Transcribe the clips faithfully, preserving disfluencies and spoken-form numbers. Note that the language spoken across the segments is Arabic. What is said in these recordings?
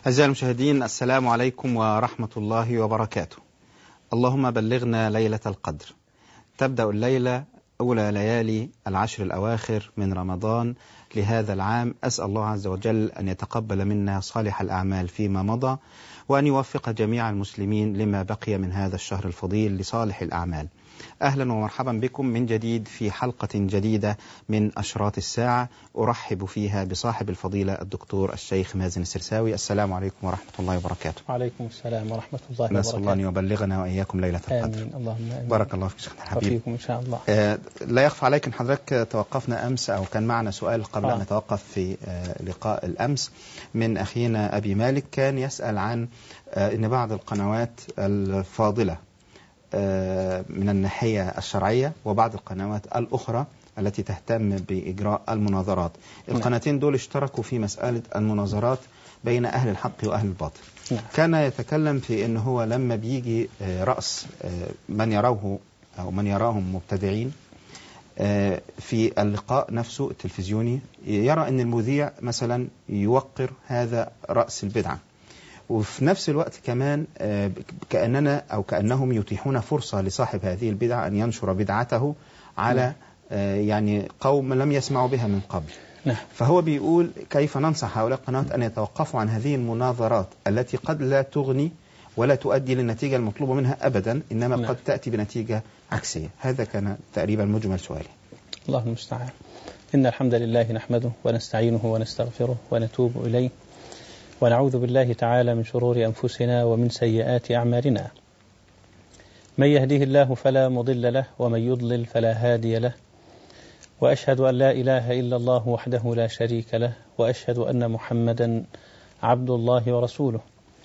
أعزائي المشاهدين، السلام عليكم ورحمة الله وبركاته. اللهم بلغنا ليلة القدر. تبدأ الليلة أولى ليالي العشر الأواخر من رمضان لهذا العام. أسأل الله عز وجل أن يتقبل منا صالح الأعمال فيما مضى، وأن يوفق جميع المسلمين لما بقي من هذا الشهر الفضيل لصالح الأعمال. أهلا ومرحبا بكم من جديد في حلقة جديدة من أشراط الساعة، أرحب فيها بصاحب الفضيلة الدكتور الشيخ مازن السرساوي. السلام عليكم ورحمة الله وبركاته. وعليكم السلام ورحمة الله وبركاته. نسأل الله أن يبلغنا وإياكم ليلة القدر. آمين. اللهم آمين. بارك الله فيك شيخنا الحبيب. وفيكم إن شاء الله. آه لا يخفى عليك أن حضرتك توقفنا أمس، أو كان معنا سؤال قبل آه. أن نتوقف في آه لقاء الأمس من أخينا أبي مالك، كان يسأل عن آه أن بعض القنوات الفاضلة من الناحية الشرعية وبعض القنوات الأخرى التي تهتم بإجراء المناظرات، القناتين دول اشتركوا في مسألة المناظرات بين أهل الحق وأهل الباطل. كان يتكلم في أنه هو لما بيجي رأس من يروه أو من يراهم مبتدعين في اللقاء نفسه التلفزيوني، يرى أن المذيع مثلا يوقر هذا رأس البدعة، وفي نفس الوقت كمان كأننا أو كأنهم يتيحون فرصة لصاحب هذه البدعة أن ينشر بدعته على يعني قوم لم يسمعوا بها من قبل. نعم. فهو بيقول كيف ننصح هؤلاء القنوات أن يتوقفوا عن هذه المناظرات التي قد لا تغني ولا تؤدي للنتيجة المطلوبة منها أبدا، إنما نعم. قد تأتي بنتيجة عكسية. هذا كان تقريبا مجمل سؤالي. الله المستعان. إن الحمد لله نحمده ونستعينه ونستغفره ونتوب إليه، ونعوذ بالله تعالى من شرور أنفسنا ومن سيئات أعمالنا. من يهديه الله فلا مضل له، ومن يضلل فلا هادي له، وأشهد أن لا إله إلا الله وحده لا شريك له، وأشهد أن محمدا عبد الله ورسوله.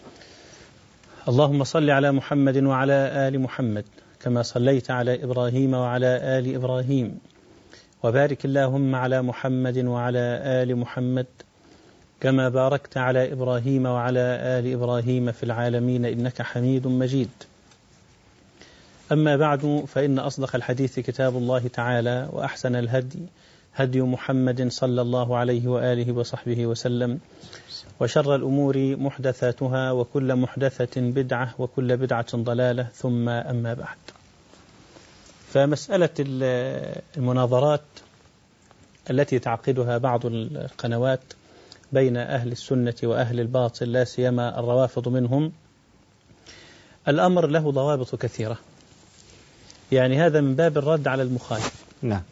اللهم صل على محمد وعلى آل محمد كما صليت على إبراهيم وعلى آل إبراهيم، وبارك اللهم على محمد وعلى آل محمد كما باركت على إبراهيم وعلى آل إبراهيم في العالمين إنك حميد مجيد. أما بعد، فإن أصدق الحديث كتاب الله تعالى، وأحسن الهدي هدي محمد صلى الله عليه وآله وصحبه وسلم، وشر الأمور محدثاتها، وكل محدثة بدعة، وكل بدعة ضلالة، ثم أما بعد. فمسألة المناظرات التي تعقدها بعض القنوات بين أهل السنة وأهل الباطل، لا سيما الروافض منهم، الأمر له ضوابط كثيرة. يعني هذا من باب الرد على المخالف. نعم.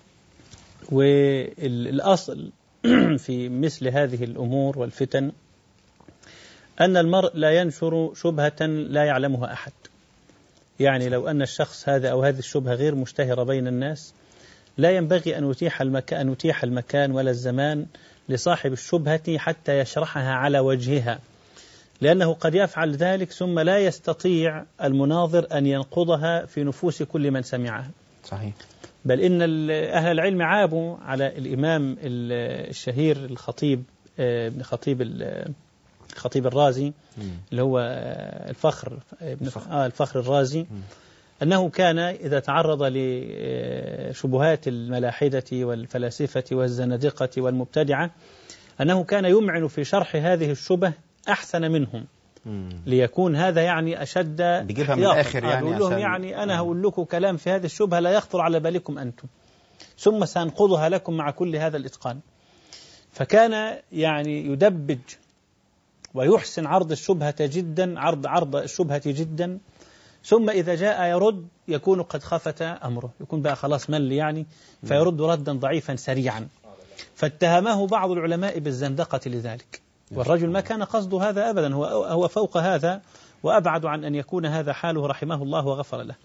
والأصل في مثل هذه الأمور والفتن أن المرء لا ينشر شبهة لا يعلمها أحد. يعني لو أن الشخص هذا أو هذه الشبهة غير مشتهرة بين الناس، لا ينبغي أن يتيح المكان, أن يتيح المكان ولا الزمان لصاحب الشبهة حتى يشرحها على وجهها، لأنه قد يفعل ذلك ثم لا يستطيع المناظر أن ينقضها في نفوس كل من سمعها. صحيح. بل إن أهل العلم عابوا على الإمام الشهير الخطيب ابن خطيب الخطيب الرازي، اللي هو الفخر الفخر, آه الفخر الرازي، أنه كان إذا تعرض لشبهات الملاحدة والفلاسفة والزنادقة والمبتدعة، أنه كان يمعن في شرح هذه الشبه أحسن منهم، مم. ليكون هذا يعني أشد بيجيبها من الآخر. يعني أقول لهم يعني أنا هقول لكم كلام في هذه الشبهة لا يخطر على بالكم أنتم، ثم سأنقضها لكم مع كل هذا الإتقان. فكان يعني يدبج ويحسن عرض الشبهة جدا، عرض عرض الشبهة جدا، ثم إذا جاء يرد يكون قد خفت أمره، يكون بقى خلاص مل يعني، فيرد ردا ضعيفا سريعا. فاتهمه بعض العلماء بالزندقة لذلك، والرجل ما كان قصده هذا أبدا، هو هو فوق هذا وأبعد عن أن يكون هذا حاله، رحمه الله وغفر له.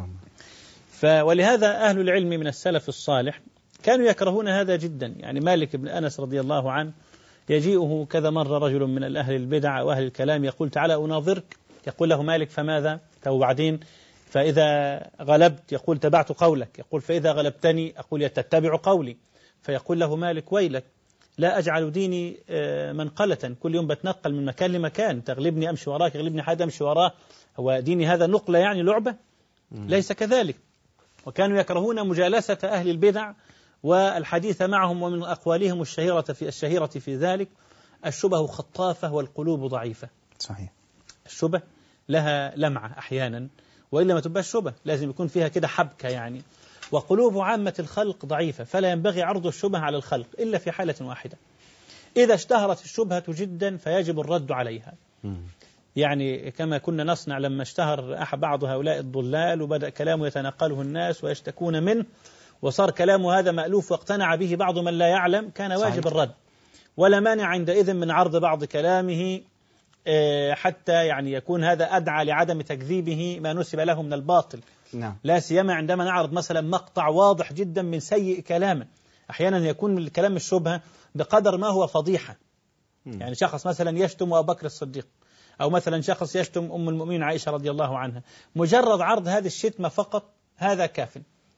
ولهذا أهل العلم من السلف الصالح كانوا يكرهون هذا جدا. يعني مالك بن أنس رضي الله عنه يجيئه كذا مرة رجل من الأهل البدع وأهل الكلام يقول تعالى أناظرك، يقول له مالك فماذا؟ وبعدين فإذا غلبت يقول تبعت قولك، يقول فإذا غلبتني أقول تتبع قولي، فيقول له مالك ويلك، لا أجعل ديني منقلة، كل يوم بتنقل من مكان لمكان، تغلبني أمشي وراك، يغلبني حد أمشي وراه، هو ديني هذا نقلة يعني لعبة؟ ليس كذلك. وكانوا يكرهون مجالسة أهل البدع والحديث معهم، ومن أقوالهم الشهيرة في الشهيرة في ذلك الشبه خطافة والقلوب ضعيفة. صحيح. الشبه لها لمعة أحيانا، وإلا ما تبقى الشبه، لازم يكون فيها كده حبكة يعني. وقلوب عامة الخلق ضعيفة، فلا ينبغي عرض الشبه على الخلق إلا في حالة واحدة، إذا اشتهرت الشبهة جدا فيجب الرد عليها. م. يعني كما كنا نصنع لما اشتهر أحد بعض هؤلاء الضلال وبدأ كلامه يتناقله الناس ويشتكون منه، وصار كلامه هذا مألوف واقتنع به بعض من لا يعلم، كان واجب صحيح. الرد، ولا مانع عندئذ من عرض بعض كلامه حتى يعني يكون هذا أدعى لعدم تكذيبه ما نسب له من الباطل. نعم. لا سيما عندما نعرض مثلا مقطع واضح جدا من سيء كلامه. أحيانا يكون الكلام الشبهة بقدر ما هو فضيحة. م. يعني شخص مثلا يشتم أبو بكر الصديق، أو مثلا شخص يشتم أم المؤمنين عائشة رضي الله عنها، مجرد عرض هذه الشتمة فقط هذا كاف.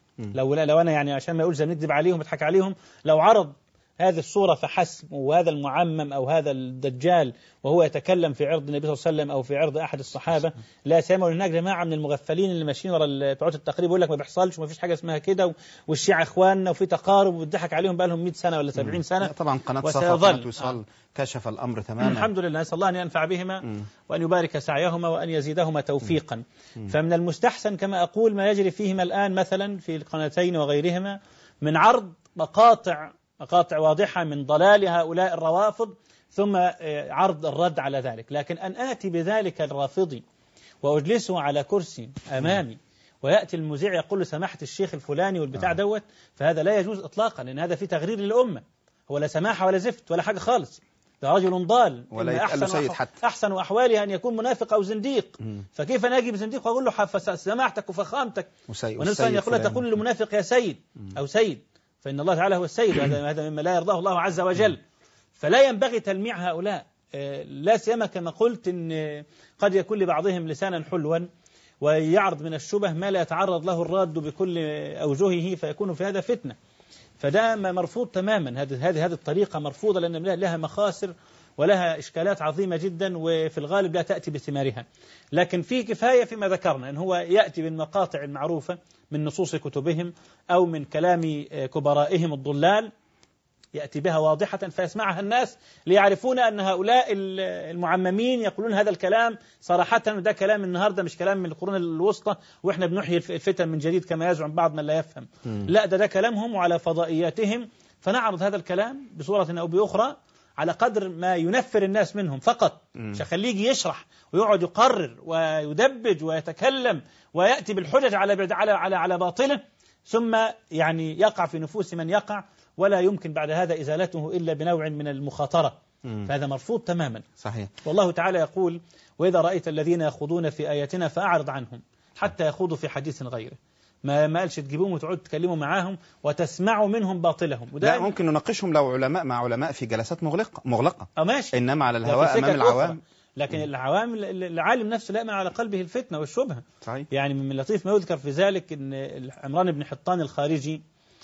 لو لو أنا يعني عشان ما يقول زي نكذب عليهم نضحك عليهم، لو عرض هذه الصورة فحسب، وهذا المعمم أو هذا الدجال وهو يتكلم في عرض النبي صلى الله عليه وسلم أو في عرض أحد الصحابة، لا سيما هناك جماعة من المغفلين اللي ماشيين ورا بتوع التقريب يقول لك ما بيحصلش وما فيش حاجة اسمها كده، والشيعة إخواننا وفي تقارب وبيضحك عليهم بقى لهم مئة سنة ولا سبعين سنة. طبعا قناة صفا وقناة وصال آه. كشف الأمر تماما. الحمد لله، نسأل الله أن ينفع بهما م. وأن يبارك سعيهما وأن يزيدهما توفيقا. م. فمن المستحسن كما أقول ما يجري فيهما الآن مثلا في القناتين وغيرهما من عرض مقاطع مقاطع واضحة من ضلال هؤلاء الروافض، ثم عرض الرد على ذلك. لكن أن آتي بذلك الرافضي وأجلسه على كرسي أمامي ويأتي المذيع يقول له سماحة الشيخ الفلاني والبتاع دوت، فهذا لا يجوز إطلاقا، لأن هذا في تغرير للأمة، هو لا سماحة ولا زفت ولا حاجة خالص، ده رجل ضال ولا أحسن, سيد حتى. أحسن أحواله أن يكون منافق أو زنديق. م. فكيف نجي بزنديق وأقول له سماحتك وفخامتك، ونفسه أن يقول تقول للمنافق يا سيد م. أو سيد، فإن الله تعالى هو السيد، هذا مما لا يرضاه الله عز وجل. فلا ينبغي تلميع هؤلاء، لا سيما كما قلت إن قد يكون لبعضهم لسانا حلوا ويعرض من الشبه ما لا يتعرض له الراد بكل أوجهه، فيكون في هذا فتنة. فده مرفوض تماما، هذه هذه هذه الطريقة مرفوضة، لأن لها مخاسر ولها إشكالات عظيمة جدا، وفي الغالب لا تأتي بثمارها. لكن في كفاية فيما ذكرنا أن هو يأتي بالمقاطع المعروفة من نصوص كتبهم أو من كلام كبرائهم الضلال، يأتي بها واضحة فيسمعها الناس ليعرفون أن هؤلاء المعممين يقولون هذا الكلام صراحة، وده كلام النهاردة مش كلام من القرون الوسطى وإحنا بنحيي الفتن من جديد كما يزعم بعض من لا يفهم. م. لا، ده ده كلامهم وعلى فضائياتهم، فنعرض هذا الكلام بصورة أو بأخرى على قدر ما ينفر الناس منهم فقط، مش هخليه يجي يشرح ويقعد يقرر ويدبج ويتكلم ويأتي بالحجج على على على على باطله، ثم يعني يقع في نفوس من يقع، ولا يمكن بعد هذا إزالته إلا بنوع من المخاطرة. مم. فهذا مرفوض تماما. صحيح. والله تعالى يقول وإذا رأيت الذين يخوضون في آياتنا فأعرض عنهم حتى يخوضوا في حديث غيره. ما ما قالش تجيبوهم وتقعدوا تتكلموا معاهم وتسمعوا منهم باطلهم. لا، ممكن نناقشهم لو علماء مع علماء في جلسات مغلقة مغلقة. أه ماشي. إنما على الهواء أمام العوام أخرى. لكن مم. العوام العالم نفسه لا يأمن على قلبه الفتنة والشبهة. صحيح. يعني من لطيف ما يذكر في ذلك إن عمران بن حطان الخارجي،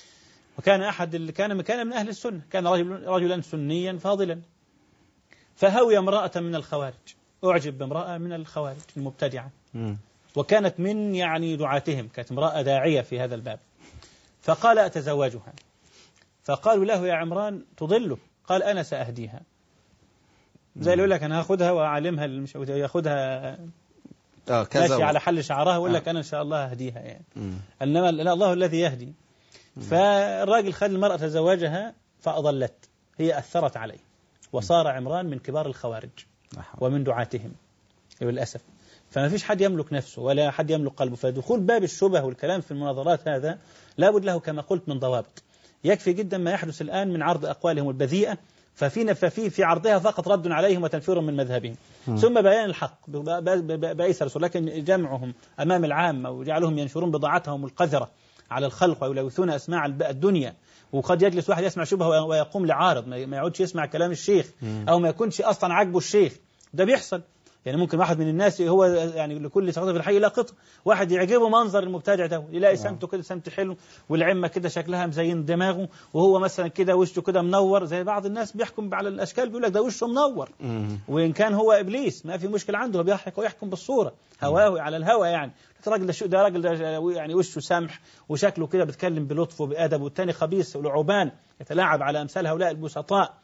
وكان أحد اللي كان كان من أهل السنة، كان رجل رجلا سنيا فاضلا، فهوي امرأة من الخوارج، أعجب بامرأة من الخوارج المبتدعة، م. وكانت من يعني دعاتهم، كانت امرأة داعية في هذا الباب، فقال أتزوجها، فقالوا له يا عمران تضله، قال أنا سأهديها، زي اللي يقول لك أنا هاخدها وأعلمها، مش ياخدها آه ماشي على حل شعرها ويقول لك أنا إن شاء الله هديها يعني. إنما الله الذي يهدي. فالراجل خد المرأة تزوجها فأضلت، هي أثرت عليه، وصار عمران من كبار الخوارج ومن دعاتهم للأسف. فما فيش حد يملك نفسه ولا حد يملك قلبه، فدخول باب الشبه والكلام في المناظرات هذا لابد له كما قلت من ضوابط. يكفي جدا ما يحدث الآن من عرض أقوالهم البذيئة، ففي ففي في عرضها فقط رد عليهم وتنفير من مذهبهم، م. ثم بيان الحق بأيسر، لكن جمعهم أمام العامة وجعلهم ينشرون بضاعتهم القذرة على الخلق ويلوثون أسماع الدنيا. وقد يجلس واحد يسمع شبهه ويقوم لعارض، ما يعودش يسمع كلام الشيخ أو ما يكونش أصلا عاجبه الشيخ، ده بيحصل. يعني ممكن واحد من الناس هو يعني لكل سقطة في الحي لا قطع، واحد يعجبه منظر المبتدع ده، يلاقي سمته كده سمت حلو والعمة كده شكلها مزين دماغه، وهو مثلا كده وشه كده منور، زي بعض الناس بيحكم على الأشكال بيقول لك ده وشه منور، وإن كان هو إبليس ما في مشكلة عنده، بيحكم ويحكم بالصورة هواه على الهوى. يعني الراجل ده ده راجل ده يعني وشه سمح وشكله كده بيتكلم بلطف وبأدب، والتاني خبيث ولعوبان يتلاعب على أمثال هؤلاء البسطاء.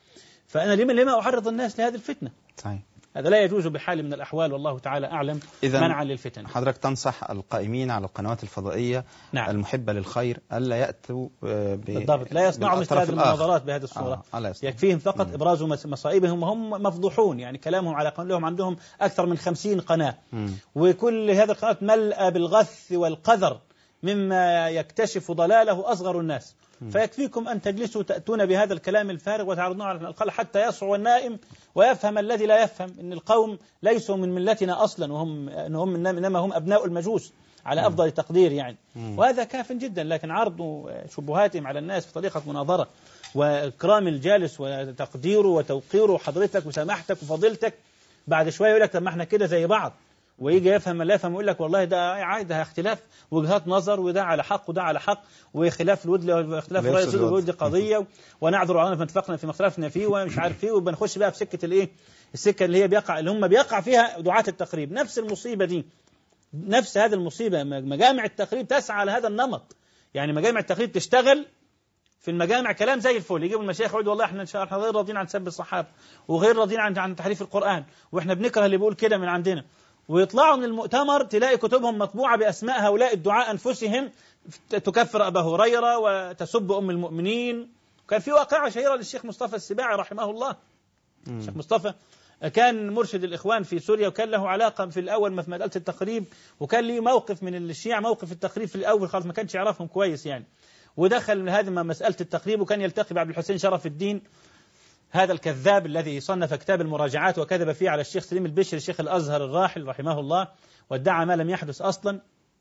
فأنا لما لما أحرض الناس لهذه الفتنة؟ صحيح. هذا لا يجوز بحال من الأحوال، والله تعالى أعلم، منعا للفتن. حضرتك تنصح القائمين على القنوات الفضائية نعم. المحبة للخير ألا يأتوا ب... بالضبط، لا يصنعوا مثل هذه المناظرات بهذه الصورة. آه. يكفيهم فقط إبراز مصائبهم، وهم مفضوحون، يعني كلامهم على لهم عندهم أكثر من خمسين قناة، م. وكل هذه القنوات ملأ بالغث والقذر مما يكتشف ضلاله أصغر الناس. فيكفيكم أن تجلسوا تأتون بهذا الكلام الفارغ وتعرضونه على القلب حتى يصعو النائم ويفهم الذي لا يفهم أن القوم ليسوا من ملتنا أصلا، وهم إنهم إنما هم أبناء المجوس على أفضل تقدير يعني. وهذا كاف جدا، لكن عرض شبهاتهم على الناس بطريقة مناظرة وإكرام الجالس وتقديره وتوقيره حضرتك وسماحتك وفضيلتك، بعد شوية يقول لك طب ما احنا كده زي بعض، ويجي يفهم لا يفهم يقول لك والله ده عادي، ده اختلاف وجهات نظر، وده على حق وده على حق، وخلاف الود واختلاف الرأي يصير الود قضية، ونعذر على ما اتفقنا في مختلفنا فيه ومش عارف ايه، وبنخش بقى في سكة الايه، السكة اللي هي بيقع اللي هم بيقع فيها دعاة التقريب. نفس المصيبة دي، نفس هذه المصيبة، مجامع التقريب تسعى على هذا النمط. يعني مجامع التقريب تشتغل في المجامع كلام زي الفل، يجيبوا المشايخ يقولوا والله احنا ان شاء الله غير راضيين عن سب الصحابة، وغير راضيين عن عن تحريف القرآن، واحنا بنكره اللي بيقول كده من عندنا، ويطلعوا من المؤتمر تلاقي كتبهم مطبوعة بأسماء هؤلاء الدعاء أنفسهم، تكفر أبا هريرة وتسب أم المؤمنين. كان في واقعة شهيرة للشيخ مصطفى السباعي رحمه الله. مم. الشيخ مصطفى كان مرشد الإخوان في سوريا، وكان له علاقة في الأول في مسألة التقريب، وكان لي موقف من الشيعة، موقف التقريب في الأول خالص ما كانش يعرفهم كويس يعني، ودخل من هذه مسألة التقريب، وكان يلتقي بعبد الحسين شرف الدين هذا الكذاب الذي صنف كتاب المراجعات وكذب فيه على الشيخ سليم البشري شيخ الأزهر الراحل رحمه الله، وادعى ما لم يحدث أصلا.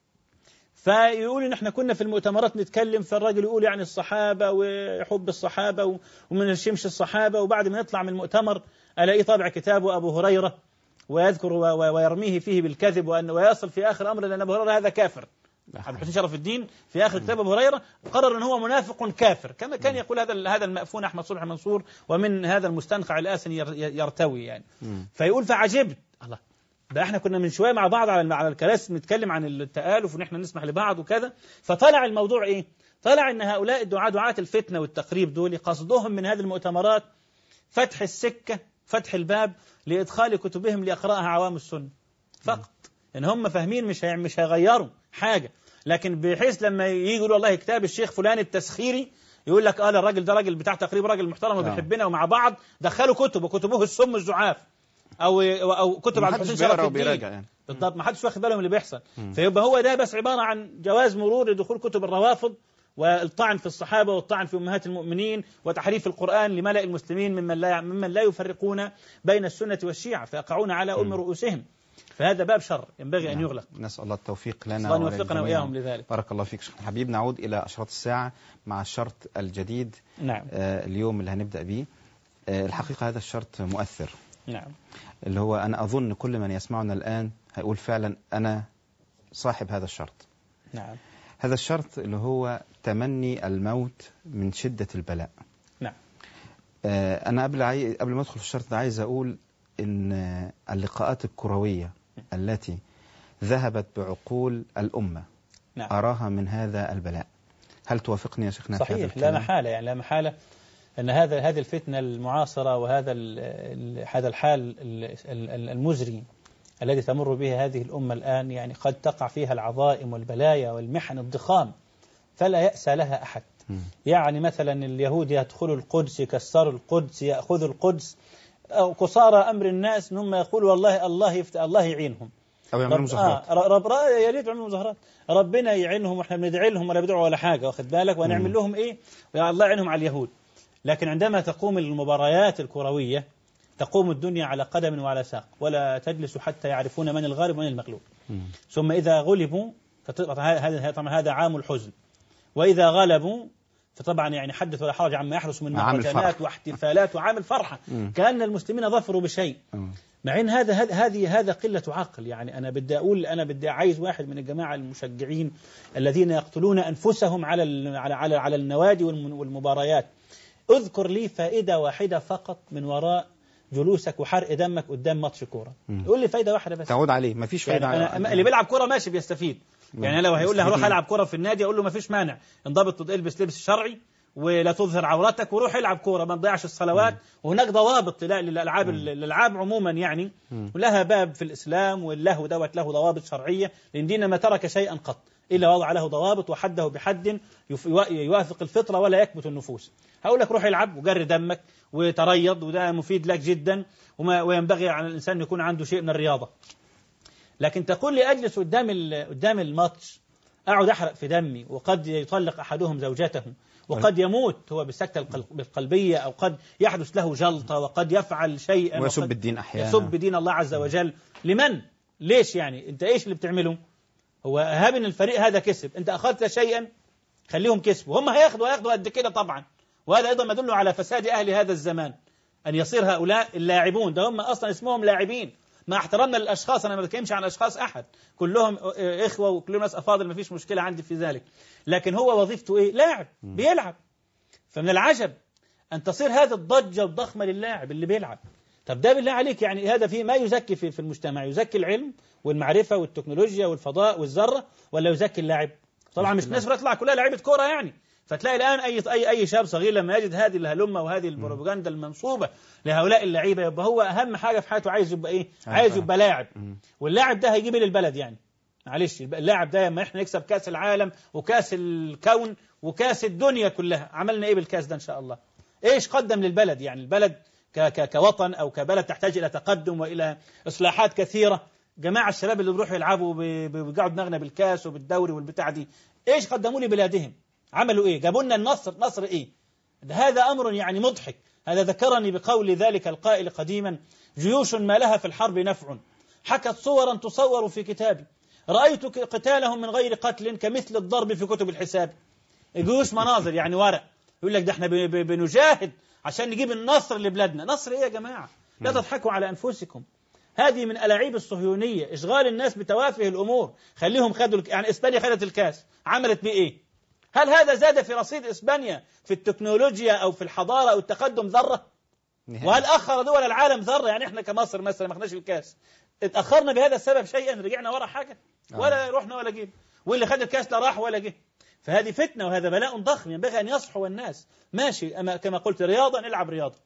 فيقول إن احنا كنا في المؤتمرات نتكلم، فالراجل يقول يعني الصحابة وحب الصحابة ومن الشمش الصحابة، وبعد ما يطلع من المؤتمر ألاقيه طابع كتابه أبو هريرة ويذكر ويرميه فيه بالكذب، وأن ويصل في آخر أمر لأن أبو هريرة هذا كافر. عبد الحسين شرف الدين في آخر كتاب أبو هريرة قرر أن هو منافق كافر، كما كان يقول هذا هذا المأفون أحمد صبحي منصور، ومن هذا المستنقع الآسن يرتوي يعني. فيقول فعجبت الله، ده احنا كنا من شوية مع بعض على على الكراسي نتكلم عن التآلف وان احنا نسمح لبعض وكذا، فطلع الموضوع ايه؟ طلع ان هؤلاء الدعاة دعاة الفتنة والتقريب دول قصدهم من هذه المؤتمرات فتح السكة، فتح الباب لإدخال كتبهم ليقرأها عوام السنة فقط، ان هم فاهمين مش مش هيغيروا حاجة، لكن بحيث لما يجي يقولوا والله كتاب الشيخ فلان التسخيري يقول لك اه الراجل ده راجل بتاع تقريب، راجل محترم وبيحبنا ومع بعض، دخلوا كتب وكتبوه السم الزعاف او او كتب عبد الحسين شرف الدين يعني. بالضبط، ما حدش واخد باله من اللي بيحصل. مم. فيبقى هو ده بس عبارة عن جواز مرور لدخول كتب الروافض والطعن في الصحابة والطعن في أمهات المؤمنين وتحريف القرآن لملأ المسلمين ممن لا ممن لا يفرقون بين السنة والشيعة فيقعون على أم رؤوسهم. فهذا باب شر ينبغي أن يغلق. نسأل الله التوفيق لنا الله يوفقنا وإياهم لذلك. بارك الله فيك شيخ حبيب. نعود إلى أشراط الساعة مع الشرط الجديد. نعم. آه اليوم اللي هنبدأ به. آه الحقيقة هذا الشرط مؤثر. نعم. اللي هو أنا أظن كل من يسمعنا الآن هيقول فعلا أنا صاحب هذا الشرط. نعم. هذا الشرط اللي هو تمني الموت من شدة البلاء. نعم. آه أنا قبل عاي... قبل ما أدخل في الشرط ده عايز أقول إن اللقاءات الكروية التي ذهبت بعقول الأمة نعم. أراها من هذا البلاء. هل توافقني يا شيخنا؟ صحيح، لا محالة يعني لا محالة أن هذا هذه الفتنة المعاصرة وهذا ال هذا الحال المزري الذي تمر به هذه الأمة الآن يعني قد تقع فيها العظائم والبلايا والمحن الضخام فلا يأس لها أحد. م. يعني مثلا اليهود يدخلوا القدس، يكسروا القدس، يأخذوا القدس، أو قصارى أمر الناس هم يقولوا والله الله يفتح الله يعينهم أو يعملوا مظاهرات. آه رب يا ريت يعملوا مظاهرات، ربنا يعينهم واحنا بندعي لهم ولا بيدعوا ولا حاجة، واخد بالك، ونعمل لهم إيه ويا الله يعينهم على اليهود. لكن عندما تقوم المباريات الكروية تقوم الدنيا على قدم وعلى ساق، ولا تجلس حتى يعرفون من الغالب ومن المغلوب. م. ثم إذا غلبوا هذا طبعا هذا عام الحزن، وإذا غلبوا فطبعا يعني حدث ولا حرج عما يحدث من مهرجانات واحتفالات وعامل فرحة م. كأن المسلمين ظفروا بشيء. م. مع ان هذا هذه هذا قلة عقل. يعني أنا بدي أقول أنا بدي عايز واحد من الجماعة المشجعين الذين يقتلون أنفسهم على على على, على النوادي والمباريات، اذكر لي فائدة واحدة فقط من وراء جلوسك وحرق دمك قدام ماتش كورة. يقول لي فائدة واحدة بس تعود عليه، ما فيش فائدة. يعني أنا اللي بيلعب كورة ماشي بيستفيد. يعني لو هيقول لي هروح ألعب كورة في النادي أقول له ما فيش مانع، انضبط البس لبس شرعي ولا تظهر عورتك وروح العب كورة ما تضيعش الصلوات. وهناك ضوابط للألعاب الألعاب عموما يعني، ولها باب في الإسلام، واللهو دوت له ضوابط شرعية، لأن دين ما ترك شيئا قط إلا وضع له ضوابط وحده بحد يوافق الفطرة ولا يكبت النفوس. هقول لك روح العب وجري دمك وتريض، وده مفيد لك جدا، وينبغي على الإنسان يكون عنده شيء من الرياضة. لكن تقول لي أجلس قدام قدام الماتش أقعد أحرق في دمي، وقد يطلق أحدهم زوجته، وقد يموت هو بالسكتة القلبية، أو قد يحدث له جلطة، وقد يفعل شيئا ويسب الدين أحيانا، يسب دين الله عز وجل. لمن؟ ليش يعني؟ أنت إيش اللي بتعمله؟ هو هاب إن الفريق هذا كسب، أنت أخذت شيئا خليهم كسبوا، هم هياخدوا هياخدوا قد كده طبعا. وهذا أيضا يدل على فساد أهل هذا الزمان، أن يصير هؤلاء اللاعبون ده هم أصلا اسمهم لاعبين، مع احترامنا للأشخاص، أنا ما بتكلمش عن أشخاص أحد، كلهم إخوة وكلهم ناس أفاضل، ما فيش مشكلة عندي في ذلك، لكن هو وظيفته إيه؟ لاعب بيلعب. فمن العجب أن تصير هذه الضجة الضخمة للاعب اللي بيلعب. طب ده بالله عليك يعني هذا فيه ما يزكي في المجتمع؟ يزكي العلم والمعرفة والتكنولوجيا والفضاء والذرة، ولا يزكي اللاعب؟ طبعا مش الناس بتطلع كلها لاعيبة كورة يعني. فتلاقي الآن أي أي أي شاب صغير لما يجد هذه الهلمة وهذه البروباغندا المنصوبة لهؤلاء اللعيبة، يبقى هو أهم حاجة في حياته عايز يبقى إيه؟ عايز يبقى لاعب. واللاعب ده هيجيب للبلد يعني، معلش اللاعب ده لما إحنا نكسب كأس العالم وكأس الكون وكأس الدنيا كلها، عملنا إيه بالكأس ده إن شاء الله؟ إيش قدم للبلد يعني؟ البلد ك ك كوطن أو كبلد تحتاج إلى تقدم وإلى إصلاحات كثيرة. جماعة الشباب اللي بيروحوا يلعبوا بيقعدوا دماغنا بالكاس وبالدوري والبتاع دي، إيش قدموا لبلادهم؟ عملوا إيه؟ جابوا لنا النصر، نصر إيه؟ هذا أمر يعني مضحك. هذا ذكرني بقول ذلك القائل قديما: جيوش ما لها في الحرب نفع، حكت صورا تصور في كتابي، رأيت قتالهم من غير قتل كمثل الضرب في كتب الحساب. جيوش مناظر يعني ورق، يقول لك ده احنا بنجاهد عشان نجيب النصر لبلادنا. نصر إيه يا جماعة؟ لا تضحكوا على أنفسكم. هذه من ألاعيب الصهيونية، إشغال الناس بتوافه الأمور. خليهم خدوا يعني إسبانيا خدت الكاس، عملت بيه إيه؟ هل هذا زاد في رصيد إسبانيا في التكنولوجيا أو في الحضارة أو التقدم ذرة؟ وهل أخر دول العالم ذرة؟ يعني إحنا كمصر مثلا ما خدناش الكاس، اتأخرنا بهذا السبب شيئا؟ رجعنا ورا حاجة؟ ولا رحنا ولا جيب، واللي خد الكاس لا راح ولا جه. فهذه فتنة وهذا بلاء ضخم، ينبغي أن يصحوا الناس. ماشي أما كما قلت رياضة، نلعب رياضة،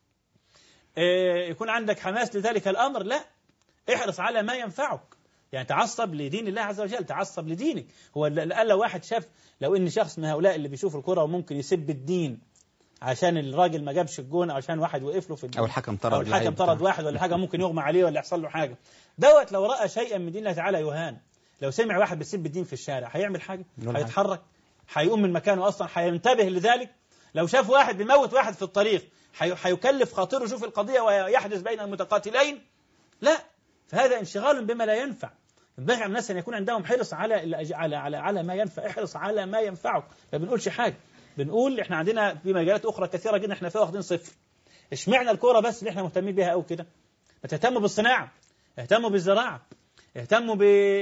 إيه يكون عندك حماس لذلك الأمر، لا، احرص على ما ينفعك. يعني تعصب لدين الله عز وجل، تعصب لدينك. هو الآن لو واحد شاف، لو إن شخص من هؤلاء اللي بيشوف الكرة وممكن يسب الدين عشان الراجل ما جابش الجون، أو عشان واحد وقف له في الدين، أو الحكم طرد، أو الحكم طرد واحد ولا حاجة، ممكن يغمى عليه ولا يحصل له حاجة، دوت لو رأى شيئا من دين الله تعالى يهان. لو سمع واحد بيسب الدين في الشارع هيعمل حاجة؟ هيتحرك؟ هيقوم من مكانه أصلا؟ هينتبه لذلك؟ لو شاف واحد بيموت واحد في الطريق هيكلف خاطره يشوف القضية ويحدث بين المتقاتلين؟ لا. فهذا انشغال بما لا ينفع. ينبغي على الناس أن يكون عندهم حرص على على على على ما ينفع. احرص على ما ينفعك، ما بنقولش حاجة، بنقول احنا عندنا في مجالات أخرى كثيرة جدا احنا فيها واخدين صفر. اشمعنى الكورة بس اللي احنا مهتمين بها أو كده؟ ما تهتموا بالصناعة، اهتموا بالزراعة، اهتموا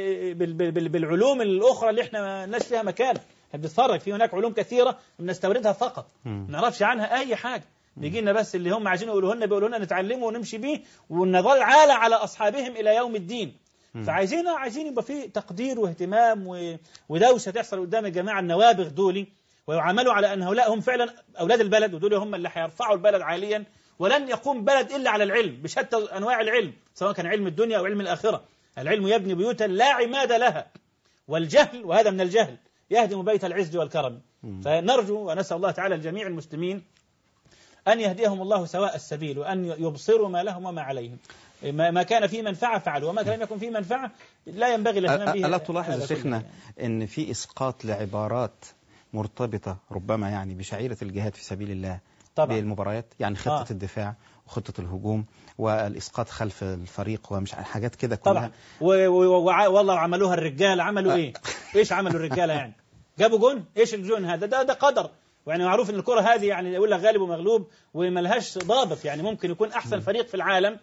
بالعلوم الأخرى اللي احنا ما لناش فيها مكان. احنا بنتفرج في هناك علوم كثيرة بنستوردها فقط، ما نعرفش عنها أي حاجة. بيجي لنا بس اللي هم عايزين يقولوه لنا، بيقولوا لنا نتعلمه ونمشي بيه ونظل عالة على أصحابهم إلى يوم الدين. فعايزين عايزين يبقى في تقدير واهتمام ودوشة تحصل قدام الجماعة النوابغ دولي، ويعاملوا على أن هؤلاء هم فعلا أولاد البلد، ودول هم اللي هيرفعوا البلد عاليا. ولن يقوم بلد إلا على العلم بشتى أنواع العلم، سواء كان علم الدنيا أو علم الآخرة. العلم يبني بيوتا لا عماد لها، والجهل، وهذا من الجهل، يهدم بيت العز والكرم. فنرجو ونسأل الله تعالى لجميع المسلمين أن يهديهم الله سواء السبيل، وأن يبصروا ما لهم وما عليهم. ما كان فيه منفعة فعلوا، وما كان يكون فيه منفعة لا ينبغي الاهتمام به. ألا تلاحظ يا شيخنا أن في إسقاط لعبارات مرتبطة ربما يعني بشعيرة الجهاد في سبيل الله طبعا بالمباريات، يعني خطة آه. الدفاع وخطة الهجوم والإسقاط خلف الفريق ومش حاجات كده كلها طبعا. والله عملوها الرجال، عملوا إيه؟ إيش عملوا الرجالة يعني؟ جابوا جون؟ إيش الجون هذا؟ ده ده قدر. يعني معروف ان الكرة هذه يعني يقول لك غالب ومغلوب وملهاش ضابط. يعني ممكن يكون احسن فريق في العالم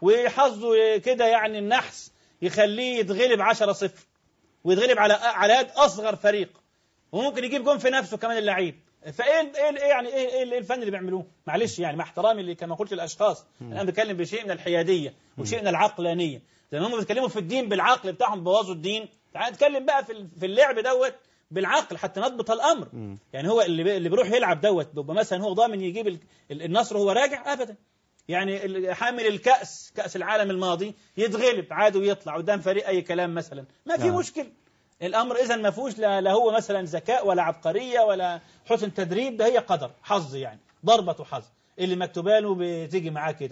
وحظه كده يعني النحس يخليه يتغلب عشرة صفر ويتغلب على على يد اصغر فريق، وممكن يجيب جون في نفسه كمان اللعيب. فايه ايه يعني ايه ايه الفن اللي بيعملوه؟ معلش يعني مع احترامي اللي كما قلت الاشخاص، انا بتكلم بشيء من الحياديه وشيء من العقلانيه. زي ما هم بيتكلموا في الدين بالعقل بتاعهم بوظوا الدين، تعال نتكلم بقى في في اللعب دوت بالعقل حتى نضبط الأمر. م. يعني هو اللي اللي بيروح يلعب دوت بيبقى مثلا هو ضامن يجيب النصر وهو راجع أبدا. يعني حامل الكأس كأس العالم الماضي يتغلب عادي ويطلع قدام فريق أي كلام مثلا ما في مشكلة. الأمر إذا ما فيهوش لا هو مثلا ذكاء ولا عبقرية ولا حسن تدريب، ده هي قدر حظ يعني ضربة حظ اللي مكتوبه له بتيجي معاه كده.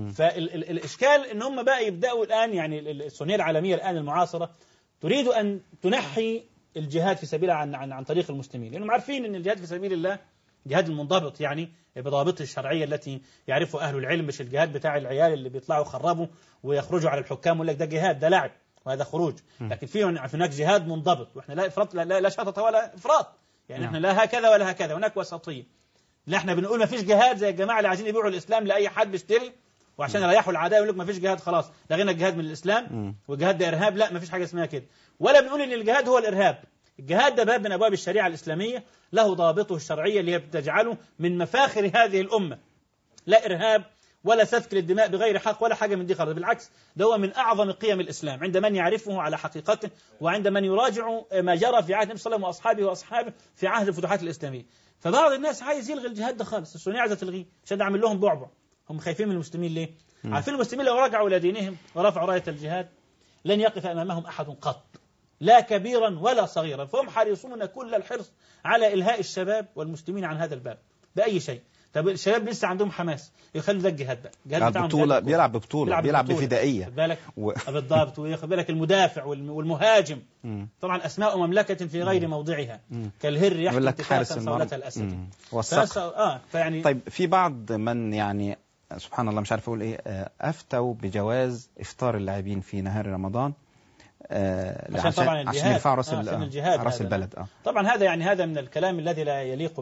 فالإشكال إن هم بقى يبدأوا الآن يعني الصهيونية العالمية الآن المعاصرة تريد أن تنحي الجهاد في سبيل عن عن عن طريق المسلمين، لأنهم عارفين أن الجهاد في سبيل الله جهاد المنضبط يعني بضوابطه الشرعية التي يعرفها أهل العلم، مش الجهاد بتاع العيال اللي بيطلعوا يخربوا ويخرجوا على الحكام ويقول لك ده جهاد، ده لعب وهذا خروج. لكن في هناك جهاد منضبط، واحنا لا افراط لا, لا, لا شطط ولا افراط، يعني احنا لا هكذا ولا هكذا، هناك وسطيه. لا احنا بنقول ما فيش جهاد زي الجماعه اللي عايزين يبيعوا الاسلام لاي حد بيشتري، وعشان يريحوا العداء يقول لك ما فيش جهاد خلاص لغينا الجهاد من الاسلام والجهاد ده ارهاب. لا ما فيش حاجه اسمها كده، ولا بنقول ان الجهاد هو الارهاب. الجهاد ده باب من ابواب الشريعه الاسلاميه له ضوابطه الشرعيه اللي بتجعله من مفاخر هذه الامه، لا ارهاب ولا سفك للدماء بغير حق ولا حاجة من دي خالص. بالعكس ده هو من أعظم قيم الإسلام عند من يعرفه على حقيقته، وعند من يراجع ما جرى في عهد النبي صلى الله عليه وسلم وأصحابه وأصحابه في عهد الفتوحات الإسلامية. فبعض الناس عايز يلغي الجهاد ده خالص، السنية عايزة تلغيه عشان أعمل لهم بعبع. هم خايفين من المسلمين ليه؟ م. عارفين المسلمين لو رجعوا إلى دينهم ورفعوا راية الجهاد لن يقف أمامهم أحد قط، لا كبيرا ولا صغيرا. فهم حريصون كل الحرص على إلهاء الشباب والمسلمين عن هذا الباب بأي شيء. طب الشباب لسه عندهم حماس يخلوا ده الجهاد بقى جهاد بتاعهم بطولة، بيلعب ببطولة، بيلعب, بيلعب بفدائية بالك و... بالضبط. وياخد بالك المدافع والمهاجم م. طبعا أسماء مملكة في غير م. موضعها م. كالهر يحكي اتفاقا صولة الأسد والصقر. آه فيعني طيب في بعض من يعني سبحان الله مش عارف أقول إيه أفتوا بجواز إفطار اللاعبين في نهار رمضان آه عشان طبعا الجهاد عشان يرفع راس آه راس البلد. اه طبعا هذا يعني هذا من الكلام الذي لا يليق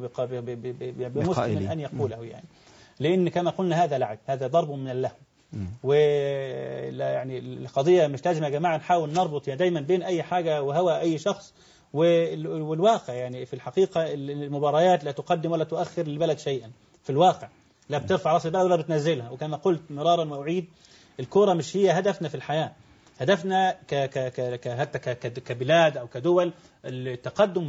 بمسلم ان يقوله يعني، لان كما قلنا هذا لعب، هذا ضرب من اللهو. ولا يعني القضيه مش لازم يا جماعه نحاول نربط يعني دايما بين اي حاجه وهوى اي شخص والواقع. يعني في الحقيقه المباريات لا تقدم ولا تؤخر للبلد شيئا في الواقع، لا بترفع راس البلد ولا بتنزلها. وكما قلت مرارا واعيد الكوره مش هي هدفنا في الحياه، هدفنا ك ك ك حتى كبلاد أو كدول التقدم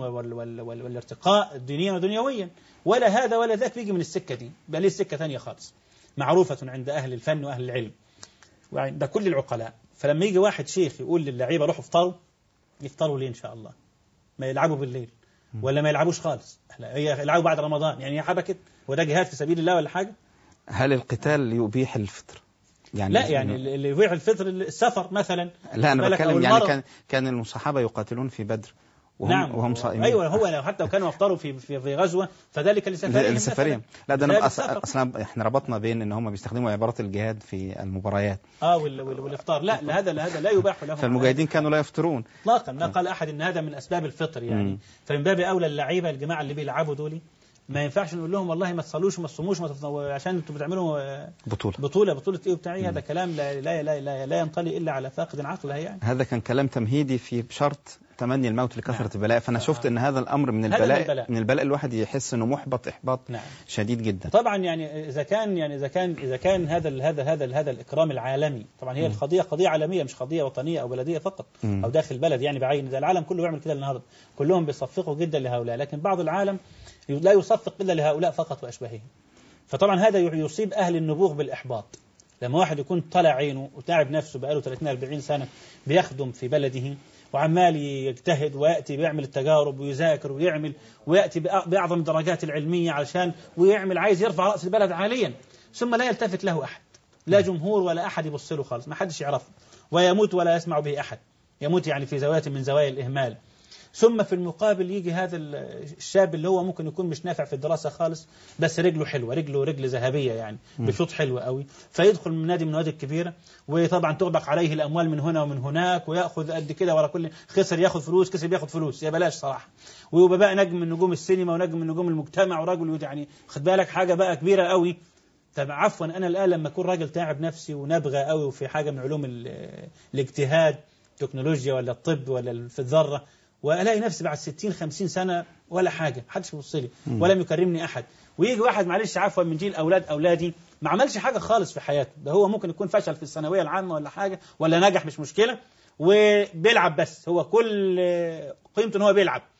والارتقاء دينيا ودنيويا، ولا هذا ولا ذاك بيجي من السكة دي، بل ليه سكة ثانية خالص معروفة عند أهل الفن وأهل العلم وعند كل العقلاء. فلما يجي واحد شيخ يقول للعيبة روحوا افطروا، يفطروا ليه إن شاء الله؟ ما يلعبوا بالليل ولا ما يلعبوش خالص، يلعبوا بعد رمضان، يعني حبكت وده جهاد في سبيل الله ولا حاجة؟ هل القتال يبيح الفطر؟ يعني لا يعني اللي يبيع الفطر السفر مثلا. لا أنا بتكلم يعني كان كان الصحابة يقاتلون في بدر وهم نعم وهم صائمين. أيوة هو لو حتى لو كانوا افطروا في في في غزوة فذلك لسفرهم لسفرهم. لا ده أنا أصلا إحنا ربطنا بين إن هم بيستخدموا عبارة الجهاد في المباريات. آه والإفطار لا لا هذا هذا لا يباح لهم. فالمجاهدين كانوا لا يفطرون إطلاقا، ما قال أحد إن هذا من أسباب الفطر يعني. فمن باب أولى اللعيبة الجماعة اللي بيلعبوا دول ما ينفعش نقول لهم والله ما تصلوش وما تصوموش عشان انتوا بتعملوا بطولة بطولة بطولة ايه وبتاعي. هذا كلام لا لا لا لا, لا ينطلي الا على فاقد عقله يعني. هذا كان كلام تمهيدي في بشرط تمني الموت لكثرة نعم. البلاء. فانا شفت ان هذا الامر من البلاء, البلاء. من البلاء الواحد يحس انه محبط احباط نعم. شديد جدا. طبعا يعني اذا كان يعني اذا كان اذا كان هذا ال هذا هذا هذا الاكرام العالمي، طبعا هي م. القضيه قضيه عالميه مش قضيه وطنيه او بلديه فقط م. او داخل البلد يعني بعين. ده العالم كله يعمل كده النهارده، كلهم بيصفقوا جدا لهؤلاء، لكن بعض العالم لا يصفق إلا لهؤلاء فقط وأشباههم. فطبعا هذا يصيب أهل النبوغ بالإحباط. لما واحد يكون طلع عينه وتعب نفسه بقاله ثلاثين أربعين سنة بيخدم في بلده وعمال يجتهد ويأتي بيعمل التجارب ويذاكر ويعمل ويأتي بأعظم الدرجات العلمية علشان ويعمل عايز يرفع رأس البلد عاليا، ثم لا يلتفت له أحد، لا جمهور ولا أحد يبص له خالص، ما حدش يعرفه، ويموت ولا يسمع به أحد، يموت يعني في زوايا من زوايا الإهمال. ثم في المقابل يجي هذا الشاب اللي هو ممكن يكون مش نافع في الدراسة خالص بس رجله حلوة، رجله رجل ذهبية يعني بشوط حلوة قوي، فيدخل من نادي من النوادي الكبيرة وطبعا تغدق عليه الأموال من هنا ومن هناك ويأخذ قد كده ورا كل خسر يأخذ فلوس كسب يأخذ فلوس يا بلاش صراحة، ويبقى بقى نجم من نجوم السينما ونجم من نجوم المجتمع ورجل يعني خد بالك حاجة بقى كبيرة قوي. طب عفوا أنا الآن لما أكون راجل تعب نفسي ونبغى قوي وفي حاجة من علوم الاجتهاد تكنولوجيا ولا الطب ولا في الذرة وألاقي نفسي بعد ستين خمسين سنة ولا حاجة حدش يبص لي ولا يكرمني أحد، ويجي واحد معلش عفوا من جيل أولاد أولادي ما عملش حاجة خالص في حياته، ده هو ممكن يكون فشل في الثانوية العامة ولا حاجة ولا نجح مش مشكلة وبيلعب بس، هو كل قيمته إن هو بيلعب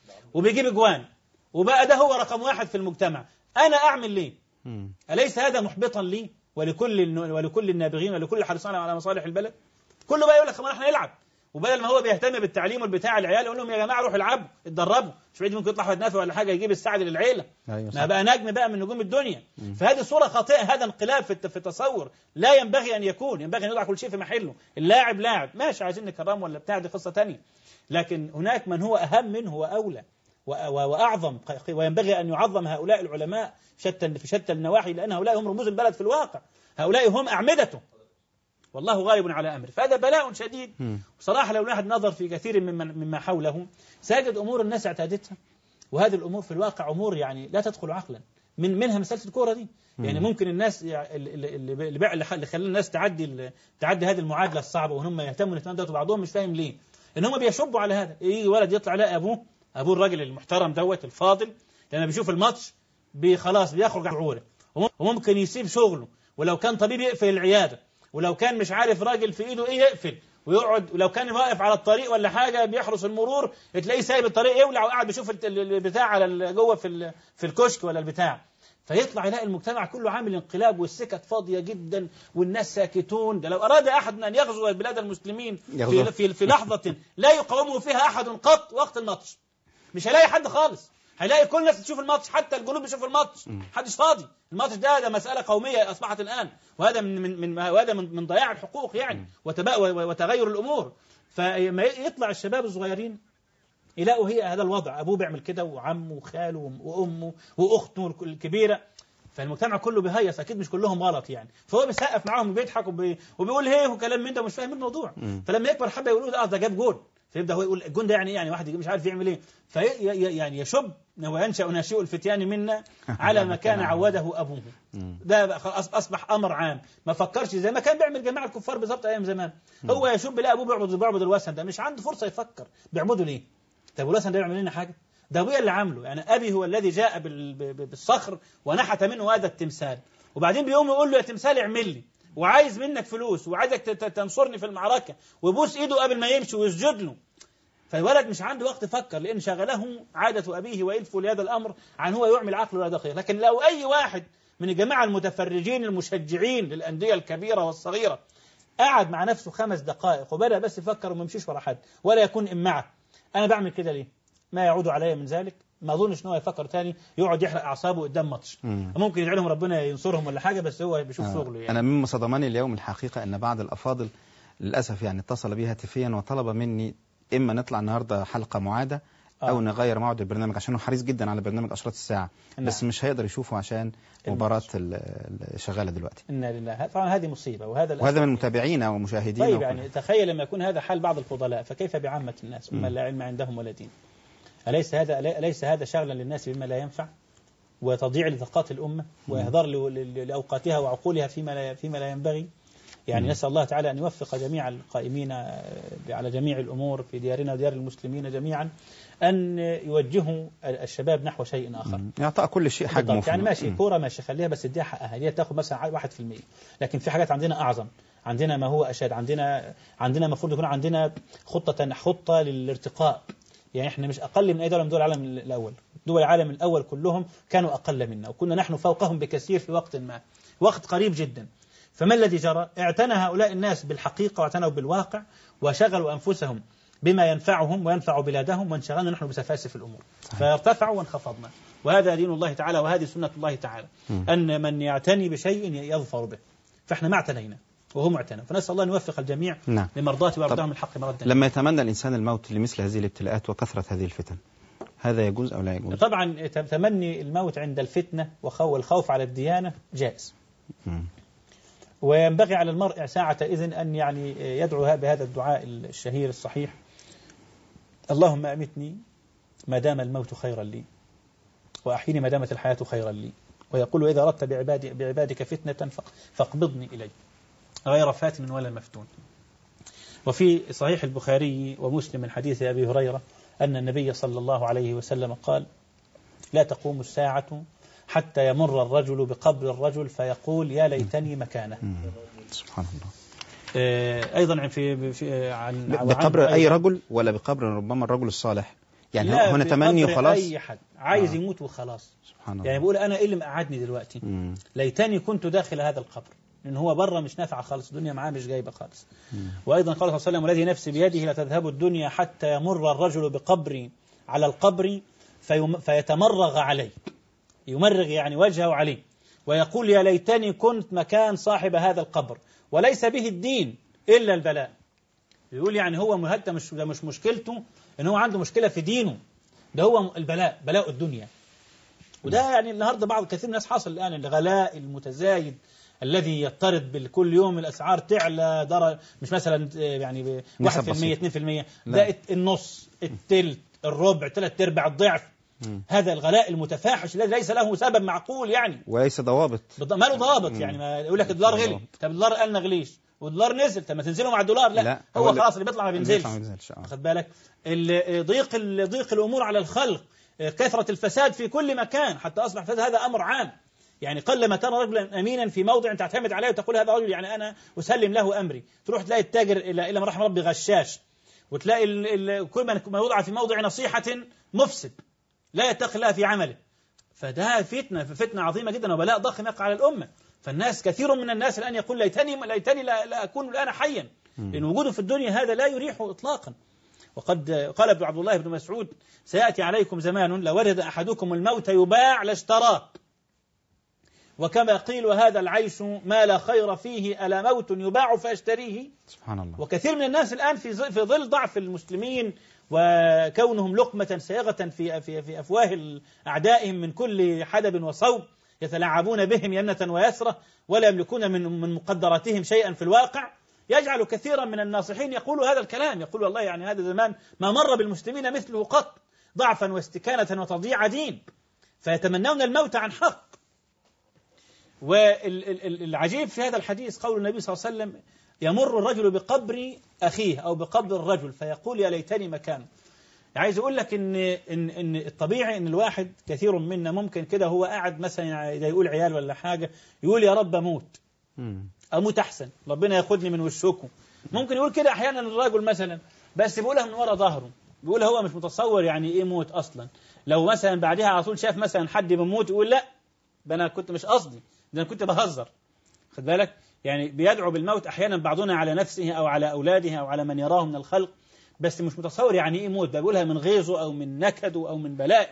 وبيجيب اجوان وبقى ده هو رقم واحد في المجتمع، أنا أعمل ليه؟ أليس هذا محبطا لي ولكل ولكل النابغين ولكل حريصين على مصالح البلد؟ كله بقى يقول لك خلاص احنا نلعب، وبدل ما هو بيهتم بالتعليم والبتاع العيال يقول لهم يا جماعه روحوا العبوا اتدربوا، مش بعيد ممكن يطلع واحد نافع ولا حاجه يجيب السعد للعيله. أيوة ما بقى نجم بقى من نجوم الدنيا. مم. فهذه صوره خاطئه، هذا انقلاب في في التصور لا ينبغي ان يكون، ينبغي ان يضع كل شيء في محله. اللاعب لاعب ماشي عايزين نكرمه ولا بتاع دي قصه ثانيه، لكن هناك من هو اهم منه واولى واعظم، وينبغي ان يعظم هؤلاء العلماء شتى في شتى النواحي، لان هؤلاء هم رموز البلد في الواقع، هؤلاء هم اعمدته والله غالب على أمره. فهذا بلاء شديد. بصراحة لو الواحد نظر في كثير مما, مما حوله سيجد أمور الناس اعتادتها، وهذه الأمور في الواقع أمور يعني لا تدخل عقلا. من منها مسألة الكورة دي، يعني ممكن الناس اللي اللي اللي خلى الناس تعدي تعدي هذه المعادلة الصعبة وهم يهتموا الاهتمام دوت، وبعضهم مش فاهم ليه إن هم بيشبوا على هذا. يجي ولد يطلع لا أبوه أبوه الراجل المحترم دوت الفاضل لما بيشوف الماتش خلاص بيخرج عن وممكن يسيب شغله، ولو كان طبيب يقفل العيادة، ولو كان مش عارف راجل في ايده ايه يقفل ويقعد، ولو كان واقف على الطريق ولا حاجه بيحرس المرور تلاقيه سايب الطريق يولع وقاعد بيشوف البتاع على جوه في في الكشك ولا البتاع. فيطلع يلاقي المجتمع كله عامل انقلاب والسكك فاضيه جدا والناس ساكتون. ده لو اراد احد ان يغزو بلاد المسلمين في في, في لحظه لا يقاومه فيها احد قط وقت الماتش، مش هيلاقي حد خالص، هيلاقي كل الناس تشوف الماتش، حتى الجنوب بيشوف الماتش، محدش فاضي. الماتش ده ده مسألة قومية أصبحت الآن، وهذا من من من وهذا من, من ضياع الحقوق يعني وتغير الأمور. فما يطلع الشباب الصغيرين يلاقوا هي هذا الوضع، أبوه بيعمل كده وعمه وخاله وأمه وأخته الكبيرة، فالمجتمع كله بيهيص، أكيد مش كلهم غلط يعني، فهو بيسقف معاهم وبيضحك وبي وبيقول هيه وكلام من ده ومش فاهم الموضوع. فلما يكبر حبة يقولوا ده ده جاب جول، فيبدأ هو يقول الجون ده يعني ايه، يعني واحد مش عارف يعمل ايه، في يعني يشب وينشأ ناشئ الفتيان منا على ما كان عوده أبوه. ده أصبح أمر عام، ما فكرش زي ما كان بيعمل جماعة الكفار بالضبط أيام زمان. هو يشب لا أبوه بيعبد بيعبد الوثن، ده مش عنده فرصة يفكر بيعبده ليه. طب الوثن ده يعمل لنا حاجة؟ ده أبويا اللي عامله، يعني أبي هو الذي جاء بالصخر ونحت منه هذا التمثال، وبعدين بيقوم يقول له يا تمثال اعمل لي، وعايز منك فلوس وعايزك تنصرني في المعركة، ويبوس إيده قبل ما يمشي ويسجد له. فالولد مش عنده وقت يفكر، لأن شغله عادة أبيه وإلفه لهذا الأمر عن هو يعمل عقله ولا دقيق. لكن لو أي واحد من الجماعة المتفرجين المشجعين للأندية الكبيرة والصغيرة قعد مع نفسه خمس دقائق وبدأ بس يفكر وما يمشيش ورا حد ولا يكون إمعة، أنا بعمل كده ليه؟ ما يعود علي من ذلك، ما أظنش إن هو يفكر تاني يقعد يحرق أعصابه قدام ماتش. ممكن يدعي لهم ربنا ينصرهم ولا حاجة، بس هو بيشوف شغله يعني. أنا مما صدمني اليوم الحقيقة أن بعض الأفاضل للأسف يعني اتصل بي هاتفيا وطلب مني إما نطلع النهاردة حلقة معادة أو آه. نغير موعد البرنامج، عشانه حريص جدا على برنامج أشراط الساعة. نعم. بس مش هيقدر يشوفه عشان مباراة شغالة دلوقتي. إنا لله، طبعا هذه مصيبة، وهذا وهذا من متابعينا ومشاهدينا. طيب يعني تخيل لما يكون هذا حال بعض الفضلاء، فكيف بعامة الناس ومن لا علم عندهم ولا دين؟ أليس هذا أليس هذا شغلا للناس بما لا ينفع، وتضييع لطاقات الأمة، وإهدار لأوقاتها وعقولها فيما لا فيما لا ينبغي؟ يعني نسأل الله تعالى أن يوفق جميع القائمين على جميع الأمور في ديارنا وديار المسلمين جميعا أن يوجهوا الشباب نحو شيء آخر، يعطى كل شيء حجمه. يعني ماشي كورة ماشي خليها بس اديها حقها، هي تاخذ مثلا واحد في المية، لكن في حاجات عندنا أعظم، عندنا ما هو أشد، عندنا عندنا المفروض يكون عندنا خطة خطة للارتقاء. يعني احنا مش أقل من أي دولة من دول العالم الأول، دول العالم الأول كلهم كانوا أقل منا وكنا نحن فوقهم بكثير في وقت ما، وقت قريب جدا. فما الذي جرى؟ اعتنى هؤلاء الناس بالحقيقة واعتنوا بالواقع وشغلوا أنفسهم بما ينفعهم وينفع بلادهم، وانشغلنا نحن بسفاسف الأمور، فارتفعوا وانخفضنا. وهذا دين الله تعالى وهذه سنة الله تعالى، أن من يعتني بشيء يظفر به، فإحنا ما اعتنينا وهم اعتنوا، فنسأل الله أن يوفق الجميع نعم. لمرضاته ويرضاهم الحق مردا. لما يتمنى الإنسان الموت لمثل هذه الابتلاءات وكثرة هذه الفتن، هذا يجوز أو لا يجوز؟ طبعا تمني الموت عند الفتنة والخوف على الديانة جائز، م. وينبغي على المرء ساعة إذن أن يعني يدعو بهذا الدعاء الشهير الصحيح: اللهم أمتني ما دام الموت خيرا لي، وأحيني ما دامت الحياة خيرا لي، ويقول إذا أردت بعبادي بعبادك فتنة فاقبضني إلي غير فاتن ولا مفتون. وفي صحيح البخاري ومسلم من حديث أبي هريرة أن النبي صلى الله عليه وسلم قال: لا تقوم الساعة حتى يمر الرجل بقبر الرجل فيقول يا ليتني مكانه. سبحان الله. أيضا في, في عن بقبر أي رجل ولا بقبر ربما الرجل الصالح؟ يعني هنا تمني وخلاص. أي حد عايز آه. يموت وخلاص. سبحان الله. يعني بيقول أنا إيه اللي مقعدني دلوقتي؟ مم. ليتني كنت داخل هذا القبر، لأن هو بره مش نافع خالص، الدنيا معاه مش جايبة خالص. مم. وأيضا قال صلى الله عليه وسلم والذي نفسي بيده لتذهب الدنيا حتى يمر الرجل بقبري على القبر فيم... فيتمرغ عليه، يمرغ يعني وجهه عليه، ويقول يا ليتني كنت مكان صاحب هذا القبر وليس به الدين إلا البلاء. يقول يعني هو مهدى، مش ده مش مشكلته إن هو عنده مشكلة في دينه، ده هو البلاء، بلاء الدنيا. وده يعني النهارده بعض كثير من الناس حاصل الآن الغلاء المتزايد الذي يضطرد بكل يوم، الأسعار تعلى درجة مش مثلا يعني واحد في المية اثنين في المية، ده النص التلت الربع ثلاث ارباع الضعف. مم. هذا الغلاء المتفاحش الذي ليس له سبب معقول يعني، وليس ضوابط، ما له ضابط. مم. يعني ما يقول لك الدولار غلي، طب الدولار قال نغليش والدولار نزل، طب ما تنزلوا مع الدولار. لا, لا. هو خلاص اللي بيطلع ما بينزلش. خد بالك ضيق ضيق الامور على الخلق، كثرة الفساد في كل مكان، حتى اصبح فساد هذا امر عام. يعني قل ما ترى رجلا امينا في موضع تعتمد عليه وتقول هذا رجل يعني انا اسلم له امري، تروح تلاقي التاجر الى الى ما رحم ربي غشاش، وتلاقي ال ال كل من وضع في موضع نصيحة مفسد لا يتقي الله في عمله. فده فتنة فتنة عظيمة جدا وبلاء ضخم يقع على الأمة. فالناس كثير من الناس الآن يقول ليتني ليتني لا, لا أكون الآن حيا، لأن وجوده في الدنيا هذا لا يريحه إطلاقا. وقد قال ابن عبد الله بن مسعود سيأتي عليكم زمان لو وجد أحدكم الموت يباع لاشتراه، وكما قيل وهذا العيش ما لا خير فيه ألا موت يباع فاشتريه. سبحان الله. وكثير من الناس الآن في في ظل ضعف المسلمين وكونهم لقمة سائغة في في في أفواه أعدائهم من كل حدب وصوب، يتلاعبون بهم يمنة ويسرة ولا يملكون من من مقدراتهم شيئا في الواقع، يجعل كثيرا من الناصحين يقول هذا الكلام، يقول والله يعني هذا زمان ما مر بالمسلمين مثله قط، ضعفا واستكانة وتضييع دين، فيتمنون الموت عن حق. والعجيب في هذا الحديث قول النبي صلى الله عليه وسلم يمر الرجل بقبر أخيه أو بقبر الرجل فيقول يا ليتني مكانه. عايز أقول لك إن, إن, إن الطبيعي إن الواحد كثير منا ممكن كده هو قاعد مثلا إذا يقول عيال ولا حاجة يقول يا رب أموت أموت أحسن ربنا ياخدني من وشكم. ممكن يقول كده أحيانا الرجل مثلا، بس بيقولها من وراء ظهره، بيقولها هو مش متصور يعني إيه موت أصلا. لو مثلا بعدها على طول شاف مثلا حد بيموت يقول لا ده أنا كنت مش قصدي، ده أنا كنت بهزر. خد بالك يعني بيدعو بالموت أحيانا بعضنا على نفسه أو على أولاده أو على من يراه من الخلق، بس مش متصور يعني إيه موت، بيقولها من غيظه أو من نكده أو من بلائه.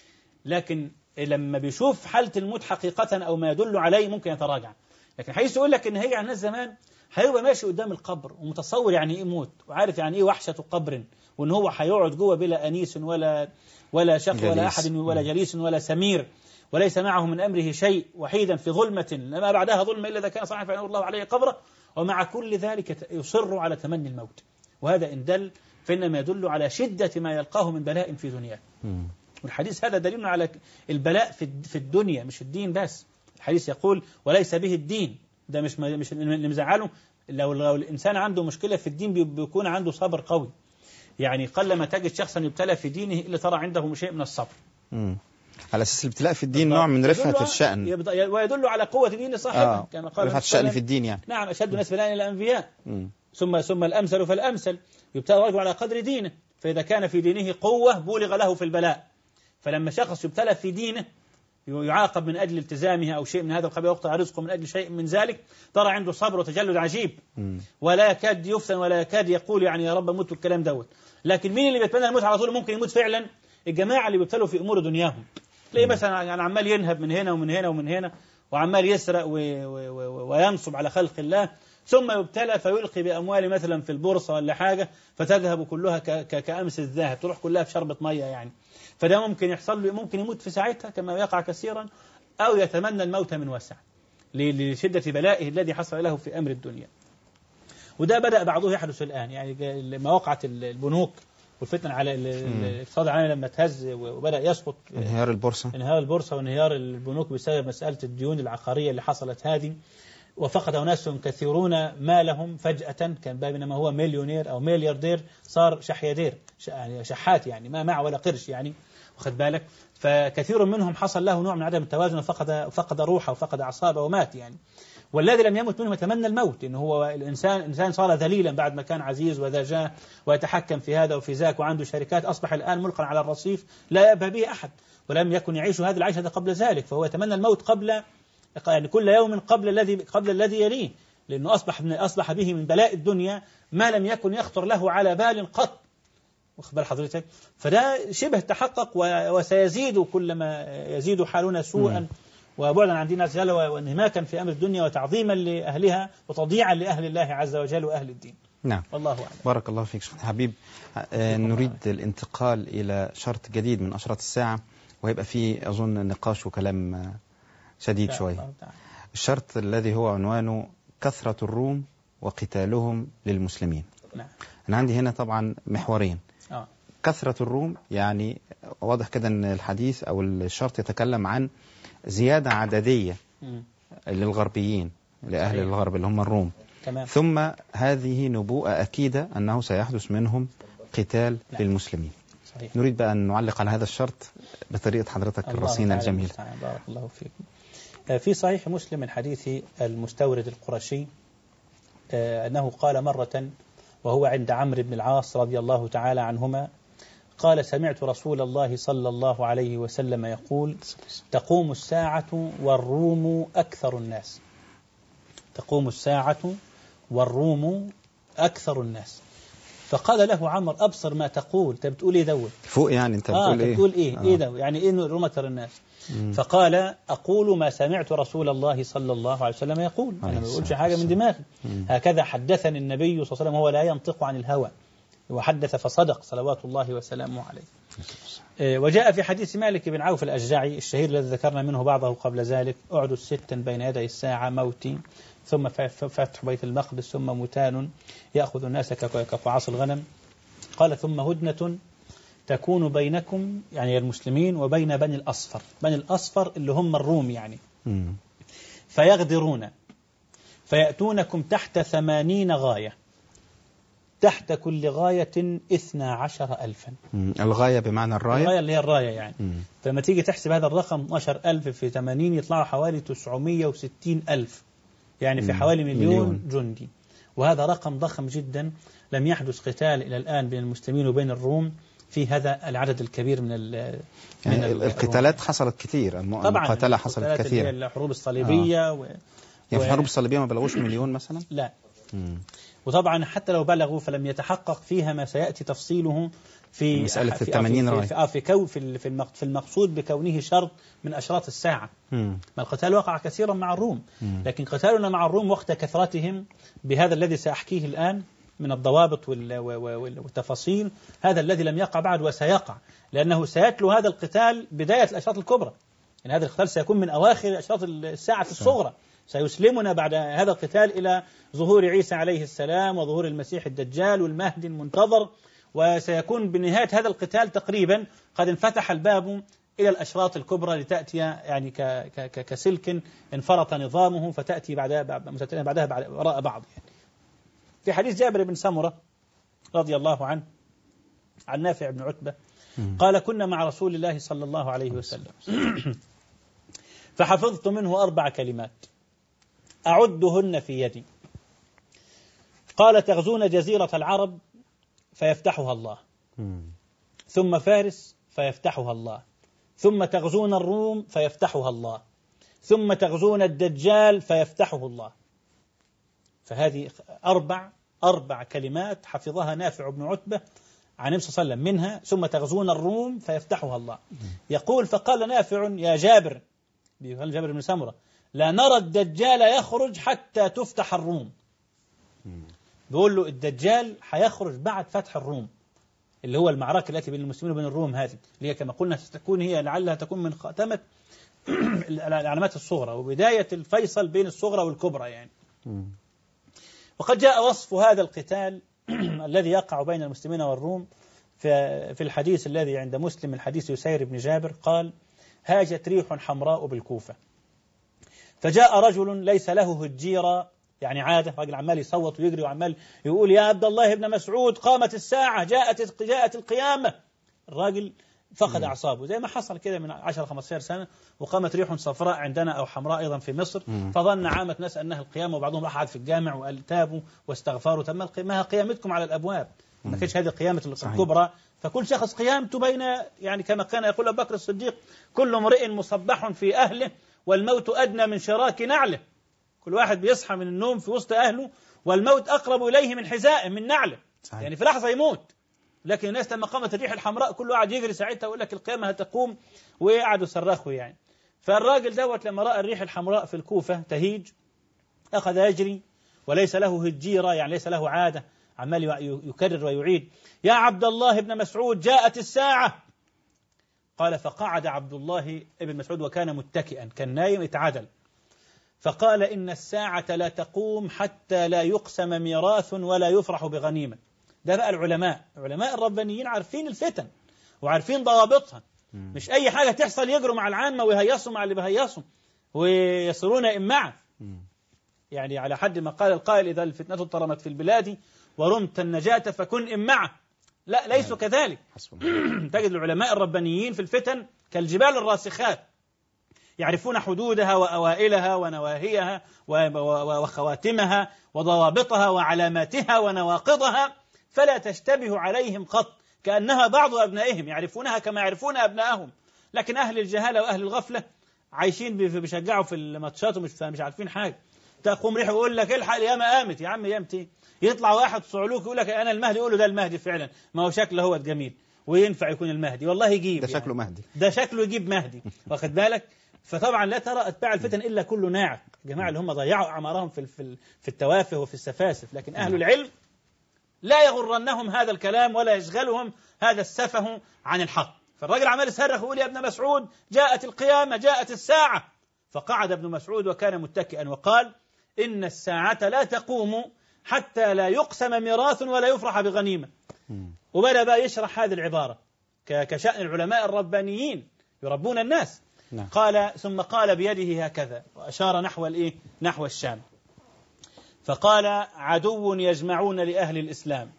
لكن لما بيشوف حالة الموت حقيقة أو ما يدل عليه ممكن يتراجع. لكن حيث يقول لك إن هي عن زمان هيبقى ماشي قدام القبر ومتصور يعني إيه موت وعارف يعني إيه وحشة قبر، وإن هو هيقعد جوه بلا أنيس ولا ولا شق ولا أحد ولا جليس ولا سمير، وليس معه من أمره شيء، وحيدا في ظلمة لما بعدها ظلمة إلا إذا كان صالحا فينور الله عليه قبره، ومع كل ذلك يصر على تمني الموت. وهذا إن دل فإنما يدل على شدة ما يلقاه من بلاء في دنياه. والحديث هذا دليل على البلاء في الدنيا مش الدين بس. الحديث يقول وليس به الدين، ده مش مش اللي مزعله. لو, لو الإنسان عنده مشكلة في الدين بيكون عنده صبر قوي. يعني قلما تجد شخصا يبتلى في دينه إلا ترى عنده شيء من الصبر. مم. على أساس الابتلاء في الدين نوع من رفعة الشأن، ويدل على قوة دين صاحبه. آه. كما قال رفعة الشأن في الدين يعني. نعم أشد الناس بلاء الأنبياء، ثم ثم الأمثل فالأمثل. يبتلى الرجل على قدر دينه، فإذا كان في دينه قوة بولغ له في البلاء. فلما شخص يبتلى في دينه يعاقب من أجل التزامه أو شيء من هذا القبيل، يقطع رزقه من أجل شيء من ذلك، ترى عنده صبر وتجلد عجيب، ولا يكاد يفتن ولا يكاد يقول يعني يا رب موت الكلام دوت. لكن مين اللي بيتمنى الموت على طول ممكن يموت فعلا؟ الجماعة اللي بيبتلوا في أمور دنياهم. تلاقيه مثلا يعني عمال ينهب من هنا ومن هنا ومن هنا، وعمال يسرق وينصب على خلق الله، ثم يبتلى فيلقي بأموال مثلا في البورصة ولا حاجة فتذهب كلها كأمس الذهب، تروح كلها في شربة مية يعني. فده ممكن يحصل له، ممكن يموت في ساعتها كما يقع كثيرا، أو يتمنى الموت من وسع لشدة بلائه الذي حصل له في أمر الدنيا. وده بدأ بعضه يحدث الآن، يعني مواقع البنوك والفتنة على الاقتصاد العالمي لما تهز وبدأ يسقط، انهيار البورصة انهيار البورصة وانهيار البنوك بسبب مسألة الديون العقارية اللي حصلت هذه، وفقد أناس كثيرون مالهم فجأة. كان بينما هو مليونير أو ملياردير صار شحيادير، يعني شحات يعني ما معه ولا قرش يعني، واخد بالك. فكثير منهم حصل له نوع من عدم التوازن وفقد فقد روحه وفقد أعصابه ومات يعني. والذي لم يمت منهم يتمنى الموت، إن هو الإنسان الإنسان صار ذليلا بعد ما كان عزيز وذا جاه ويتحكم في هذا وفي ذاك وعنده شركات، أصبح الآن ملقا على الرصيف لا يأبى به أحد، ولم يكن يعيش هذا العيش هذا قبل ذلك، فهو يتمنى الموت قبل يعني كل يوم قبل الذي قبل الذي يليه، لأنه أصبح من أصبح به من بلاء الدنيا ما لم يكن يخطر له على بال قط. واخبر حضرتك، فده شبه تحقق وسيزيد كلما يزيد حالنا سوءا وبعدا عن دين الله عز وجل وانهماكا في أمر الدنيا وتعظيما لأهلها وتضييعا لأهل الله عز وجل وأهل الدين. نعم. والله أعلم. بارك الله فيك شيخ حبيب. آه نريد الانتقال إلى شرط جديد من أشراط الساعة، ويبقى فيه أظن نقاش وكلام شديد شوية. الشرط الذي هو عنوانه كثرة الروم وقتالهم للمسلمين. نعم. أنا عندي هنا طبعا محورين. آه. كثرة الروم يعني واضح كده أن الحديث أو الشرط يتكلم عن زيادة عددية م. للغربيين لأهل صحيح. الغرب اللي هم الروم. تمام. ثم هذه نبوءة أكيدة أنه سيحدث منهم قتال نعم. للمسلمين. صحيح. نريد بقى أن نعلق على هذا الشرط بطريقة حضرتك الرصينة الجميلة. بارك الله فيكم. في صحيح مسلم من حديث المستورد القرشي أنه قال مرة وهو عند عمرو بن العاص رضي الله تعالى عنهما، قال: سمعت رسول الله صلى الله عليه وسلم يقول: تقوم الساعة والروم أكثر الناس. تقوم الساعة والروم أكثر الناس. فقال له عمرو: أبصر ما تقول، أنت بتقول إيه دوت؟ فوق يعني أنت بتقول آه إيه؟ بتقول إيه؟ آه. إيه ده؟ يعني إيه الروم أكثر الناس؟ مم. فقال: أقول ما سمعت رسول الله صلى الله عليه وسلم يقول. أنا ما بقولش حاجة من دماغي. هكذا حدثني النبي صلى الله عليه وسلم، هو لا ينطق عن الهوى، وحدث فصدق صلوات الله وسلامه عليه. وجاء في حديث مالك بن عوف الأشجعي الشهير الذي ذكرنا منه بعضه قبل ذلك: أعدوا ستا بين يدي الساعة، موتي ثم فتح بيت المقدس ثم متان يأخذ الناس كقعاص الغنم. قال: ثم هدنة تكون بينكم يعني المسلمين وبين بني الأصفر. بني الأصفر اللي هم الروم يعني. م. فيغدرون فيأتونكم تحت ثمانين غاية، تحت كل غاية اثنا عشر ألفا. الغاية بمعنى الراية؟ الغاية اللي هي الراية يعني. م. فلما تيجي تحسب هذا الرقم اثنا عشر ألف في ثمانين يطلعوا حوالي تسعمائة وستين ألف، يعني في حوالي مليون, مليون جندي. وهذا رقم ضخم جدا. لم يحدث قتال إلى الآن بين المسلمين وبين الروم في هذا العدد الكبير من ال يعني من القتالات حصلت كثير، المقاتلة حصلت كثير. الحروب الصليبية آه. و... يعني في الحروب الصليبية ما بلغوش مليون مثلا؟ لا. مم. وطبعا حتى لو بلغوا فلم يتحقق فيها ما سيأتي تفصيله في مسألة الثمانين راي في في كو في في المقصود بكونه شرط من أشراط الساعة. مم. ما القتال وقع كثيرا مع الروم، مم. لكن قتالنا مع الروم وقت كثرتهم بهذا الذي سأحكيه الآن من الضوابط والتفاصيل، هذا الذي لم يقع بعد وسيقع، لأنه سيتلو هذا القتال بداية الأشراط الكبرى. يعني هذا القتال سيكون من أواخر أشراط الساعة الصغرى، سيسلمنا بعد هذا القتال إلى ظهور عيسى عليه السلام وظهور المسيح الدجال والمهدي المنتظر، وسيكون بنهاية هذا القتال تقريبا قد انفتح الباب إلى الأشراط الكبرى لتأتي يعني كسلك انفرط نظامه فتأتي بعدها بعدها بعد وراء بعض. يعني في حديث جابر بن سمرة رضي الله عنه عن نافع بن عتبة قال: كنا مع رسول الله صلى الله عليه وسلم فحفظت منه أربع كلمات أعدهن في يدي. قال: تغزون جزيرة العرب فيفتحها الله، ثم فارس فيفتحها الله، ثم تغزون الروم فيفتحها الله، ثم تغزون الدجال فيفتحه الله. فهذه أربع أربع كلمات حفظها نافع بن عتبة عن النبي صلى الله عليه وسلم، منها ثم تغزون الروم فيفتحها الله. يقول: فقال نافع: يا جابر، بيقول جابر بن سمرة: لا نرى الدجال يخرج حتى تفتح الروم. بيقول له الدجال حيخرج بعد فتح الروم، اللي هو المعركة التي بين المسلمين وبين الروم، هذه اللي هي كما قلنا ستكون هي لعلها تكون من خاتمة العلامات الصغرى وبداية الفيصل بين الصغرى والكبرى يعني. وقد جاء وصف هذا القتال الذي يقع بين المسلمين والروم في الحديث الذي عند مسلم، الحديث يسير بن جابر قال: هاجت ريح حمراء بالكوفة، فجاء رجل ليس له هجيرة، يعني عادة، راجل عمال يصوت ويجري وعمال يقول: يا عبد الله بن مسعود، قامت الساعة، جاءت جاءت القيامة. الراجل فقد أعصابه، زي ما حصل كده من عشرة خمسة عشر سنة وقامت ريح صفراء عندنا أو حمراء أيضا في مصر، فظن عامة ناس أنها القيامة، وبعضهم راح قعد في الجامع وقال تابوا واستغفروا. تم ما قيامتكم على الأبواب، ما كانش هذه قيامة الكبرى. فكل شخص قيامته بين، يعني كما كان يقول أبو بكر الصديق: كل امرئ مصبح في أهله والموت أدنى من شراك نعله. كل واحد بيصحى من النوم في وسط أهله والموت أقرب إليه من حذائه من نعله، صحيح. يعني في لحظة يموت. لكن الناس لما قامت الريح الحمراء كله قاعد يجري ساعتها ويقول لك القيامة هتقوم، وقعدوا صرخوا يعني. فالراجل دوت لما رأى الريح الحمراء في الكوفة تهيج أخذ يجري، وليس له هجيرة، يعني ليس له عادة، عمال يكرر ويعيد: يا عبد الله بن مسعود جاءت الساعة. قال: فقعد عبد الله بن مسعود وكان متكئا، كان نايم اتعدل، فقال: إن الساعة لا تقوم حتى لا يقسم ميراث ولا يفرح بغنيمة. ده بقى العلماء، علماء الربانيين عارفين الفتن وعارفين ضوابطها، مش أي حاجة تحصل يجروا مع العامة ويهيصوا مع اللي بيهيصوا ويصيرون إمعة. يعني على حد ما قال القائل: إذا الفتنة اضطرمت في البلاد ورمت النجاة فكن إمعة. لا، ليسوا كذلك. تجد العلماء الربانيين في الفتن كالجبال الراسخات، يعرفون حدودها وأوائلها ونواهيها وخواتمها وضوابطها وعلاماتها ونواقضها، فلا تشتبه عليهم قط، كأنها بعض أبنائهم يعرفونها كما يعرفون أبنائهم. لكن أهل الجهالة وأهل الغفلة عايشين بيشجعوا في الماتشات ومش مش عارفين حاجة. تقوم ريح ويقول لك الحق الياما قامت. يا عم يامتي، يطلع واحد صعلوك يقول لك أنا المهدي، يقول له ده المهدي فعلا، ما هو شكله هو جميل وينفع يكون المهدي، والله يجيب ده يعني. شكله مهدي، ده شكله يجيب مهدي، واخد بالك؟ فطبعا لا ترى أتباع الفتن إلا كل ناعق، الجماعة اللي هم ضيعوا أعمارهم في في التوافه وفي السفاسف. لكن أهل العلم لا يغرنهم هذا الكلام ولا يشغلهم هذا السفه عن الحق. فالراجل عمال يصرخ ويقول: يا ابن مسعود جاءت القيامة، جاءت الساعة. فقعد ابن مسعود وكان متكئا وقال: إن الساعة لا تقوم حتى لا يقسم ميراث ولا يفرح بغنيمة. وبدأ بقى يشرح هذه العبارة كشأن العلماء الربانيين يربون الناس. نعم. قال: ثم قال بيده هكذا وأشار نحو الإيه؟ نحو الشام، فقال: عدو يجمعون لأهل الإسلام،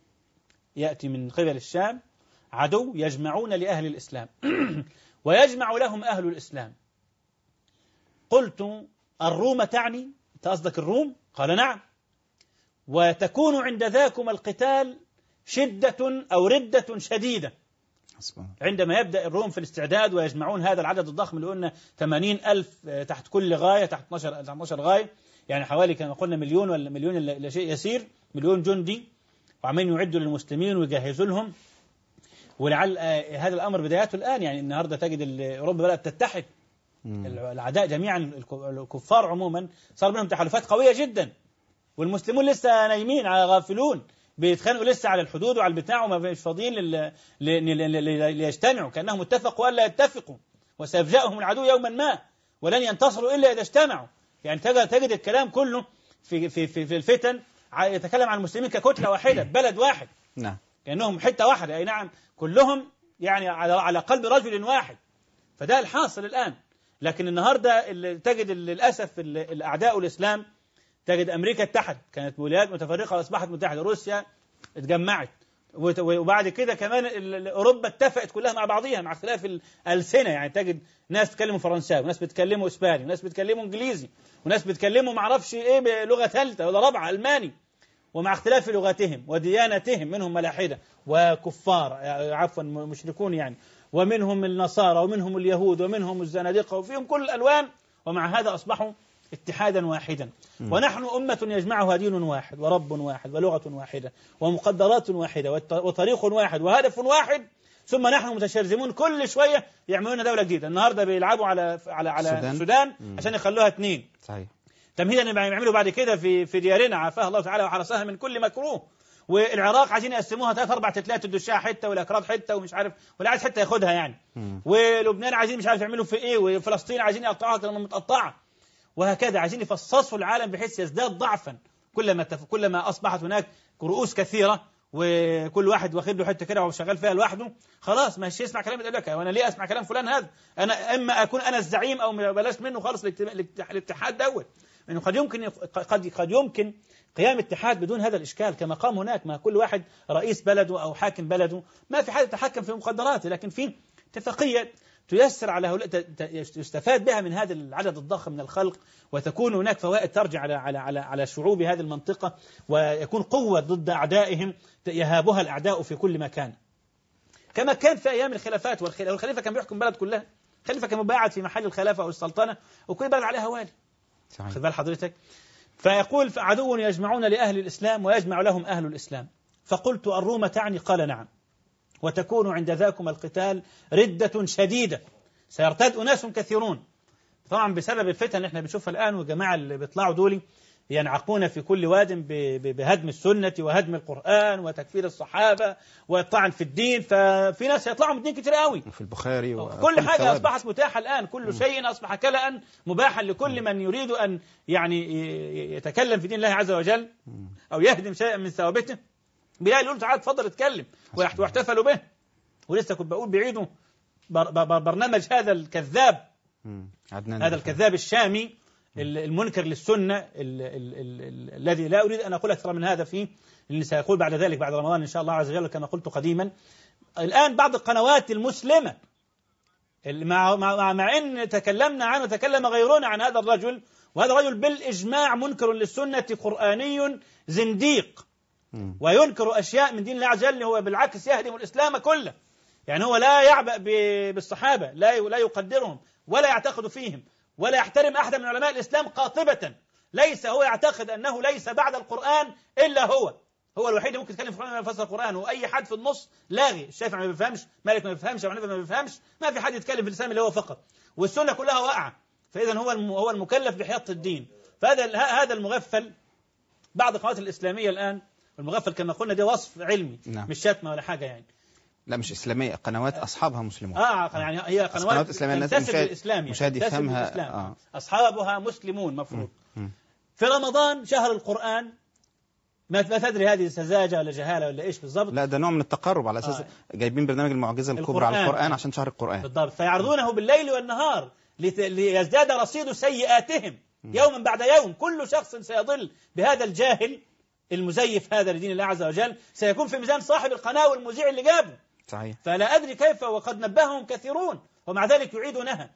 يأتي من قبل الشام عدو يجمعون لأهل الإسلام ويجمع لهم أهل الإسلام. قلت: الروم تعني؟ أنت قصدك الروم؟ قال: نعم. وتكون عند ذاكم القتال شدة أو ردة شديدة، عندما يبدأ الروم في الاستعداد ويجمعون هذا العدد الضخم اللي قلنا ثمانين ألف تحت كل غاية، تحت اثني عشر غاية، يعني حوالي كما قلنا مليون ولا مليون إلا شيء يسير، مليون جندي، وعمين يعدوا للمسلمين ويجهزوا لهم. ولعل هذا الأمر بداياته الآن، يعني النهاردة تجد أوروبا بدأت تتحد، الأعداء جميعا الكفار عموما صار بينهم تحالفات قوية جدا، والمسلمون لسه نايمين على غافلون، بيتخانقوا لسه على الحدود وعلى البتاع وما مش فاضيين ليجتمعوا، كأنهم اتفقوا ألا يتفقوا وسيفجأهم العدو يوما ما ولن ينتصروا إلا إذا اجتمعوا. يعني تجد الكلام كله في في في, في الفتن يتكلم عن المسلمين ككتلة واحدة، بلد واحد، نعم، كأنهم حتة واحدة، أي نعم، كلهم يعني على على قلب رجل واحد. فده الحاصل الآن. لكن النهاردة تجد للأسف الأعداء الإسلام، تجد أمريكا اتحد، كانت ولايات متفرقة وأصبحت متحدة، روسيا اتجمعت، وبعد كده كمان أوروبا اتفقت كلها مع بعضها مع اختلاف الألسنة، يعني تجد ناس بتكلموا فرنساوي وناس بتكلموا إسباني وناس بتكلموا إنجليزي وناس بتكلموا معرفش إيه بلغة ثالثة ولا رابعة ألماني، ومع اختلاف لغتهم وديانتهم، منهم ملاحدة وكفار عفوا مشركون يعني، ومنهم النصارى ومنهم اليهود ومنهم الزنادقة وفيهم كل الألوان، ومع هذا أصبحوا اتحادا واحدا. م. ونحن أمة يجمعها دين واحد ورب واحد ولغة واحدة ومقدرات واحدة وطريق واحد وهدف واحد، ثم نحن متشرذمون كل شوية يعملون دولة جديدة. النهاردة بيلعبوا على على على السودان, السودان عشان يخلوها اثنين، صحيح، تمهيدا يعملوا بعد كده في في ديارنا عافاها الله تعالى وحرسها من كل مكروه. والعراق عايزين يقسموها ثلاث اربع تتلات، الدشاة حته والاكراد حته ومش عارف، ولا عايز حته ياخدها يعني. م. ولبنان عايزين مش عارف يعملوا في ايه، وفلسطين عايزين يقطعوها لما متقطعه، وهكذا عايزين يفصصوا العالم بحيث يزداد ضعفا كلما تف... كلما اصبحت هناك رؤوس كثيره وكل واحد واخد له حته كده وشغال فيها لوحده، خلاص مش يسمع كلام يقول لك وانا ليه اسمع كلام فلان هذا، انا اما اكون انا الزعيم او بلاش منه خالص الاتحاد دوت. أنه قد يمكن قد قد يمكن قيام اتحاد بدون هذا الإشكال، كما قام هناك، ما كل واحد رئيس بلده أو حاكم بلده ما في حد يتحكم في مقدراته، لكن في اتفاقية تيسر على هؤلاء، يستفاد بها من هذا العدد الضخم من الخلق، وتكون هناك فوائد ترجع على على على على شعوب هذه المنطقة، ويكون قوة ضد أعدائهم يهابها الأعداء في كل مكان، كما كان في أيام الخلافات. والخليفة كان بيحكم بلد كلها، الخليفة كان مباعد في محل الخلافة أو السلطنة، وكل بلد عليها والي. خذ بال حضرتك. فيقول عدو يجمعون لأهل الإسلام ويجمع لهم أهل الإسلام، فقلت الروم تعني؟ قال نعم، وتكون عند ذاكم القتال ردة شديدة، سيرتد أناس كثيرون، طبعا بسبب الفتن اللي احنا بنشوفها الآن، والجماعة اللي بيطلعوا دولي ينعقون في كل واد بهدم السنة وهدم القرآن وتكفير الصحابة والطعن في الدين. ففي ناس يطلعوا من الدين كتير قوي، وفي البخاري كل حاجة أصبحت متاحة الآن، كل شيء أصبح كلأ مباحا لكل من يريد أن يعني يتكلم في دين الله عز وجل أو يهدم شيئا من ثوابته. بيلاقي يقول تعال تفضل اتكلم، واحتفلوا به. ولسه كنت بقول بيعيدوا برنامج هذا الكذاب، هذا الكذاب الشامي المنكر للسنة الذي لا أريد أن أقول أكثر من هذا فيه، اللي سيقول بعد ذلك بعد رمضان إن شاء الله عز وجل كما قلت قديما. الآن بعض القنوات المسلمة مع, مع, مع أن تكلمنا عنه وتكلم غيرنا عن هذا الرجل، وهذا الرجل بالإجماع منكر للسنة قرآني زنديق، وينكر أشياء من دين الله عز وجل، هو بالعكس يهدم الإسلام كله. يعني هو لا يعبأ بالصحابة، لا لا يقدرهم ولا يعتقد فيهم ولا يحترم أحد من علماء الإسلام قاطبة. ليس هو يعتقد أنه ليس بعد القرآن إلا هو هو الوحيد اللي ممكن يتكلم في القرآن ويفسر القرآن، وأي حد في النص لاغي. الشافعي ما بيفهمش، مالك ما بيفهمش، أبو حنيفة ما بيفهمش، ما في حد يتكلم في الإسلام اللي هو فقط، والسنة كلها واقعة. فإذا هو هو المكلف بحياة الدين. فهذا هذا المغفل. بعض القنوات الإسلامية الآن، المغفل كما قلنا ده وصف علمي، نعم. مش شتمة ولا حاجة يعني. لا مش إسلامية، قنوات أصحابها مسلمون. آه يعني هي قنوات, قنوات إسلامية تنتسب للإسلام، مشاهد يفهمها. آه. أصحابها مسلمون مفروض. م. م. في رمضان شهر القرآن، ما تدري هذه سذاجة ولا جهالة ولا إيش بالضبط؟ لا ده نوع من التقرب على أساس آه. جايبين برنامج المعجزة الكبرى على القرآن عشان شهر القرآن بالضبط. فيعرضونه بالليل والنهار ليزداد رصيد سيئاتهم م. يوما بعد يوم. كل شخص سيضل بهذا الجاهل المزيف هذا لدين الله عز وجل سيكون في ميزان صاحب القناة والمذيع اللي جابه. صحيح. فلا أدري كيف، وقد نبههم كثيرون ومع ذلك يعيدونها.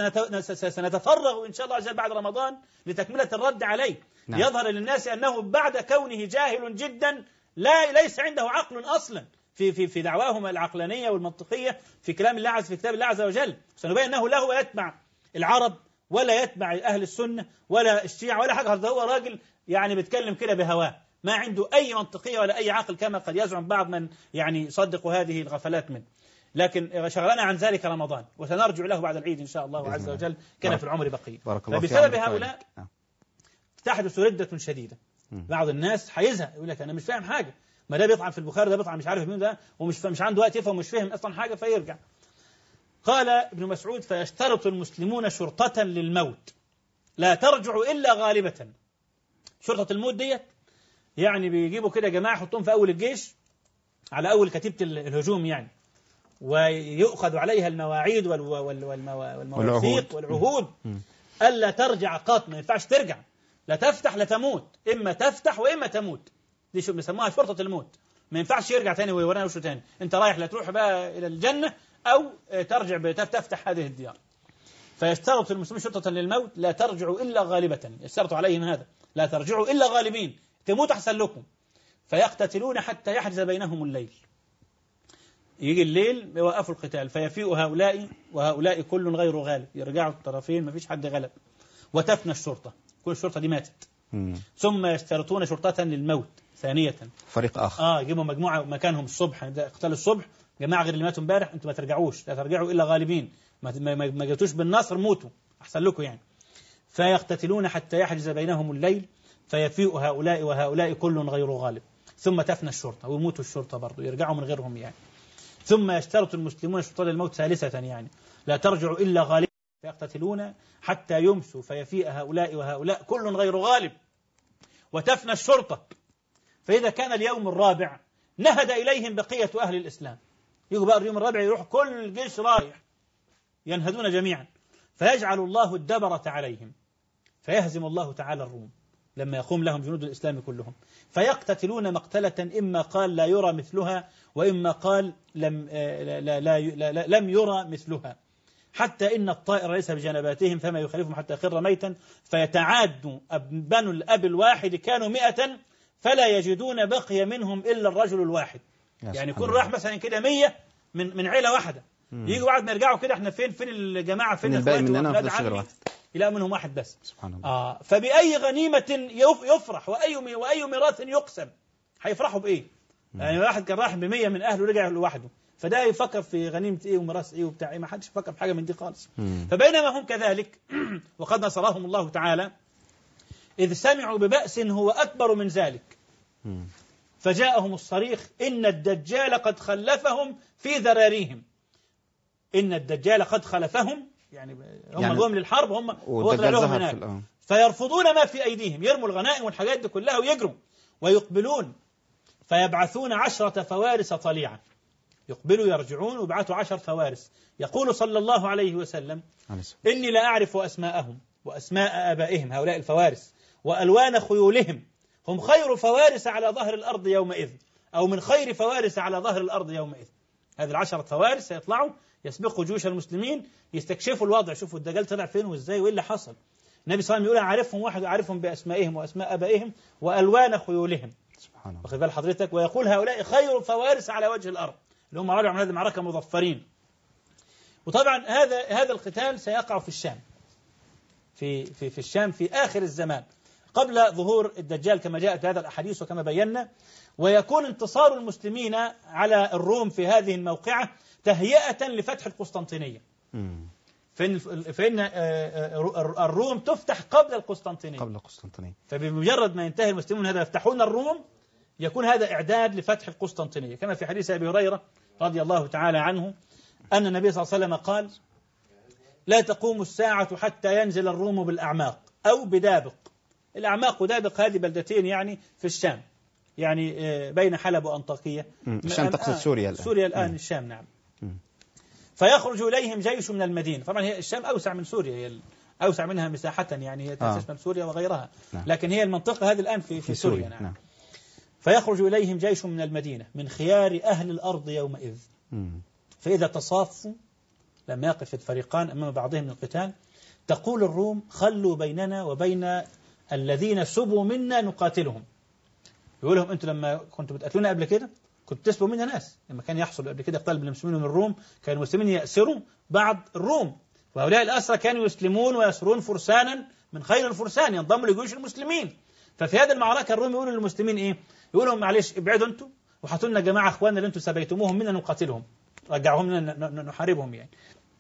وسنتفرغ إن شاء الله عز وجل بعد رمضان لتكملة الرد عليه. نعم. يظهر للناس أنه بعد كونه جاهل جدا لا ليس عنده عقل أصلا في في في دعواهم العقلانية والمنطقية في كلام الله عز في كتاب الله عز وجل. سنبين أنه لا هو يتبع العرب ولا يتبع أهل السنة ولا الشيعة ولا حاجة. هذا هو راجل يعني بيتكلم كده بهواه، ما عنده أي منطقية ولا أي عقل كما قد يزعم بعض من يعني يصدق هذه الغفلات منه. لكن شغلنا عن ذلك رمضان، وسنرجع له بعد العيد إن شاء الله عز وجل، كان في العمر بقية. فبسبب هؤلاء تحدث ردة شديدة. بعض الناس حيزهق يقول لك أنا مش فاهم حاجة، ما ده بيطعن في البخاري، ده بيطعن مش عارف مين ده، ومش مش عنده وقت يفهم ومش فاهم أصلا حاجة، فيرجع. قال ابن مسعود فيشترط المسلمون شرطة للموت لا ترجع إلا غالبة. شرطة الموت ديت يعني بيجيبوا كده جماعة يحطون في أول الجيش على أول كتيبة الهجوم يعني، ويؤخذ عليها المواعيد والمواثيق والعهود ألا ترجع قط، ما ينفعش ترجع، لا تفتح لا تموت، إما تفتح وإما تموت. دي شو بيسموها شرطة الموت، ما ينفعش يرجع تاني ويورانا وشه تاني، أنت رايح لا تروح بقى إلى الجنة أو ترجع تفتح هذه الديار. فيشترط المسلمين شرطة للموت لا ترجع إلا غالبة، يشترط عليهم هذا لا ترجعوا إلا غالبين، تموت أحسن لكم. فيقتتلون حتى يحجز بينهم الليل، يجي الليل يوقفوا القتال، فيفيء هؤلاء وهؤلاء كل غير غالب، يرجعوا الطرفين ما فيش حد غلب، وتفنى الشرطة، كل الشرطة دي ماتت. مم. ثم يشترطون شرطة للموت ثانية، فريق آخر آه يجيبوا مجموعة مكانهم الصبح، اقتال الصبح، جماعة غير اللي ماتوا امبارح أنتم ما ترجعوش، لا ترجعوا إلا غالبين، ما ما جاتوش بالنصر، موتوا أحسن لكم يعني. فيقتتلون حتى يحجز بينهم الليل، فيفيء هؤلاء وهؤلاء كل غير غالب، ثم تفنى الشرطة ويموتوا الشرطة برضو، يرجعوا من غيرهم يعني. ثم يشترط المسلمون شرطة للموت ثالثة يعني لا ترجع إلا غالب، فيقتتلون حتى يمسوا، فيفيء هؤلاء وهؤلاء كل غير غالب، وتفنى الشرطة. فإذا كان اليوم الرابع نهد إليهم بقية أهل الإسلام، يجوا بقى اليوم الرابع يروح كل الجيش رايح، ينهدون جميعا، فيجعل الله الدبرة عليهم، فيهزم الله تعالى الروم لما يقوم لهم جنود الإسلام كلهم، فيقتتلون مقتلة إما قال لا يرى مثلها، وإما قال لم, لا لا لا لا لم يرى مثلها، حتى إن الطائر ليس بجنباتهم فما يخالفهم حتى يخر ميتا، فيتعاد بنو الأب الواحد كانوا مئة فلا يجدون بقي منهم إلا الرجل الواحد. يعني كل راح مثلا كده مية من من عيلة واحدة، يجوا بعد ما يرجعوا كده احنا فين فين الجماعة فين اخواتي واولاد عمي، يلاقوا منهم واحد بس. سبحان الله. آه فبأي غنيمة يفرح وأي وأي ميراث يقسم، هيفرحوا بإيه؟ يعني واحد كان راح بمية من أهله ورجع لوحده، فده يفكر في غنيمة إيه وميراث إيه وبتاع إيه، ما حدش يفكر في حاجة من دي خالص. مم. فبينما هم كذلك وقد نصرهم الله تعالى إذ سمعوا ببأس هو أكبر من ذلك، مم. فجاءهم الصريخ إن الدجال قد خلفهم في ذراريهم. إن الدجال قد خلفهم، يعني هم يعني جم للحرب، هم هو لهم هناك، فيرفضون ما في أيديهم، يرموا الغنائم والحاجات دي كلها ويجروا ويقبلون، فيبعثون عشرة فوارس طليعة، يقبلوا يرجعون ويبعثوا عشر فوارس. يقول صلى الله عليه وسلم إني لا أعرف أسماءهم وأسماء آبائهم هؤلاء الفوارس وألوان خيولهم، هم خير فوارس على ظهر الأرض يومئذ، أو من خير فوارس على ظهر الأرض يومئذ. هذه العشرة فوارس سيطلعوا يسبقوا جيوش المسلمين، يستكشفوا الوضع، شوفوا الدجال طلع فين وإزاي وإيه اللي حصل. النبي صلى الله عليه وسلم يقول أعرفهم واحد أعرفهم بأسمائهم وأسماء آبائهم وألوان خيولهم. سبحان الله. واخد بال حضرتك؟ ويقول هؤلاء خير فوارس على وجه الأرض، اللي هم رجعوا من هذه المعركة مظفرين. وطبعا هذا هذا القتال سيقع في الشام، في في في الشام في آخر الزمان قبل ظهور الدجال كما جاءت في هذا الأحاديث وكما بينا، ويكون انتصار المسلمين على الروم في هذه الموقعة تهيئة لفتح القسطنطينية. فإن فإن الروم تفتح قبل القسطنطينية قبل القسطنطينية فبمجرد ما ينتهي المسلمون هذا يفتحون الروم يكون هذا إعداد لفتح القسطنطينية، كما في حديث أبي هريرة رضي الله تعالى عنه أن النبي صلى الله عليه وسلم قال لا تقوم الساعة حتى ينزل الروم بالأعماق أو بدابق. الأعماق ودابق هذه بلدتين يعني في الشام، يعني بين حلب وأنطاكية. الشام تقصد سوريا الآن. سوريا الآن مم. الشام نعم. مم. فيخرج إليهم جيش من المدينة. طبعا هي الشام أوسع من سوريا، هي أوسع منها مساحة، يعني هي تشمل سوريا وغيرها. نعم. لكن هي المنطقة هذه الآن في, في, في سوريا, سوريا. نعم. نعم. فيخرج إليهم جيش من المدينة من خيار أهل الأرض يومئذ. مم. فإذا تصافوا لما يقف الفريقان أمام بعضهم من القتال تقول الروم خلوا بيننا وبين الذين سبوا منا نقاتلهم. يقول لهم أنتم لما كنتوا بتقتلونا قبل كده كنتوا تسبوا منا ناس، لما كان يحصل قبل كده قتال بين المسلمين من الروم كان المسلمين يأسروا بعض الروم، وهؤلاء الأسرى كانوا يسلمون ويسرون فرسانا من خير الفرسان ينضموا لجيوش المسلمين. ففي هذه المعركة الروم يقولوا للمسلمين إيه؟ يقول لهم معلش ابعدوا أنتم وحطوا لنا جماعة أخواننا اللي أنتم سبيتموهم منا نقاتلهم، رجعوهم لنا نحاربهم يعني.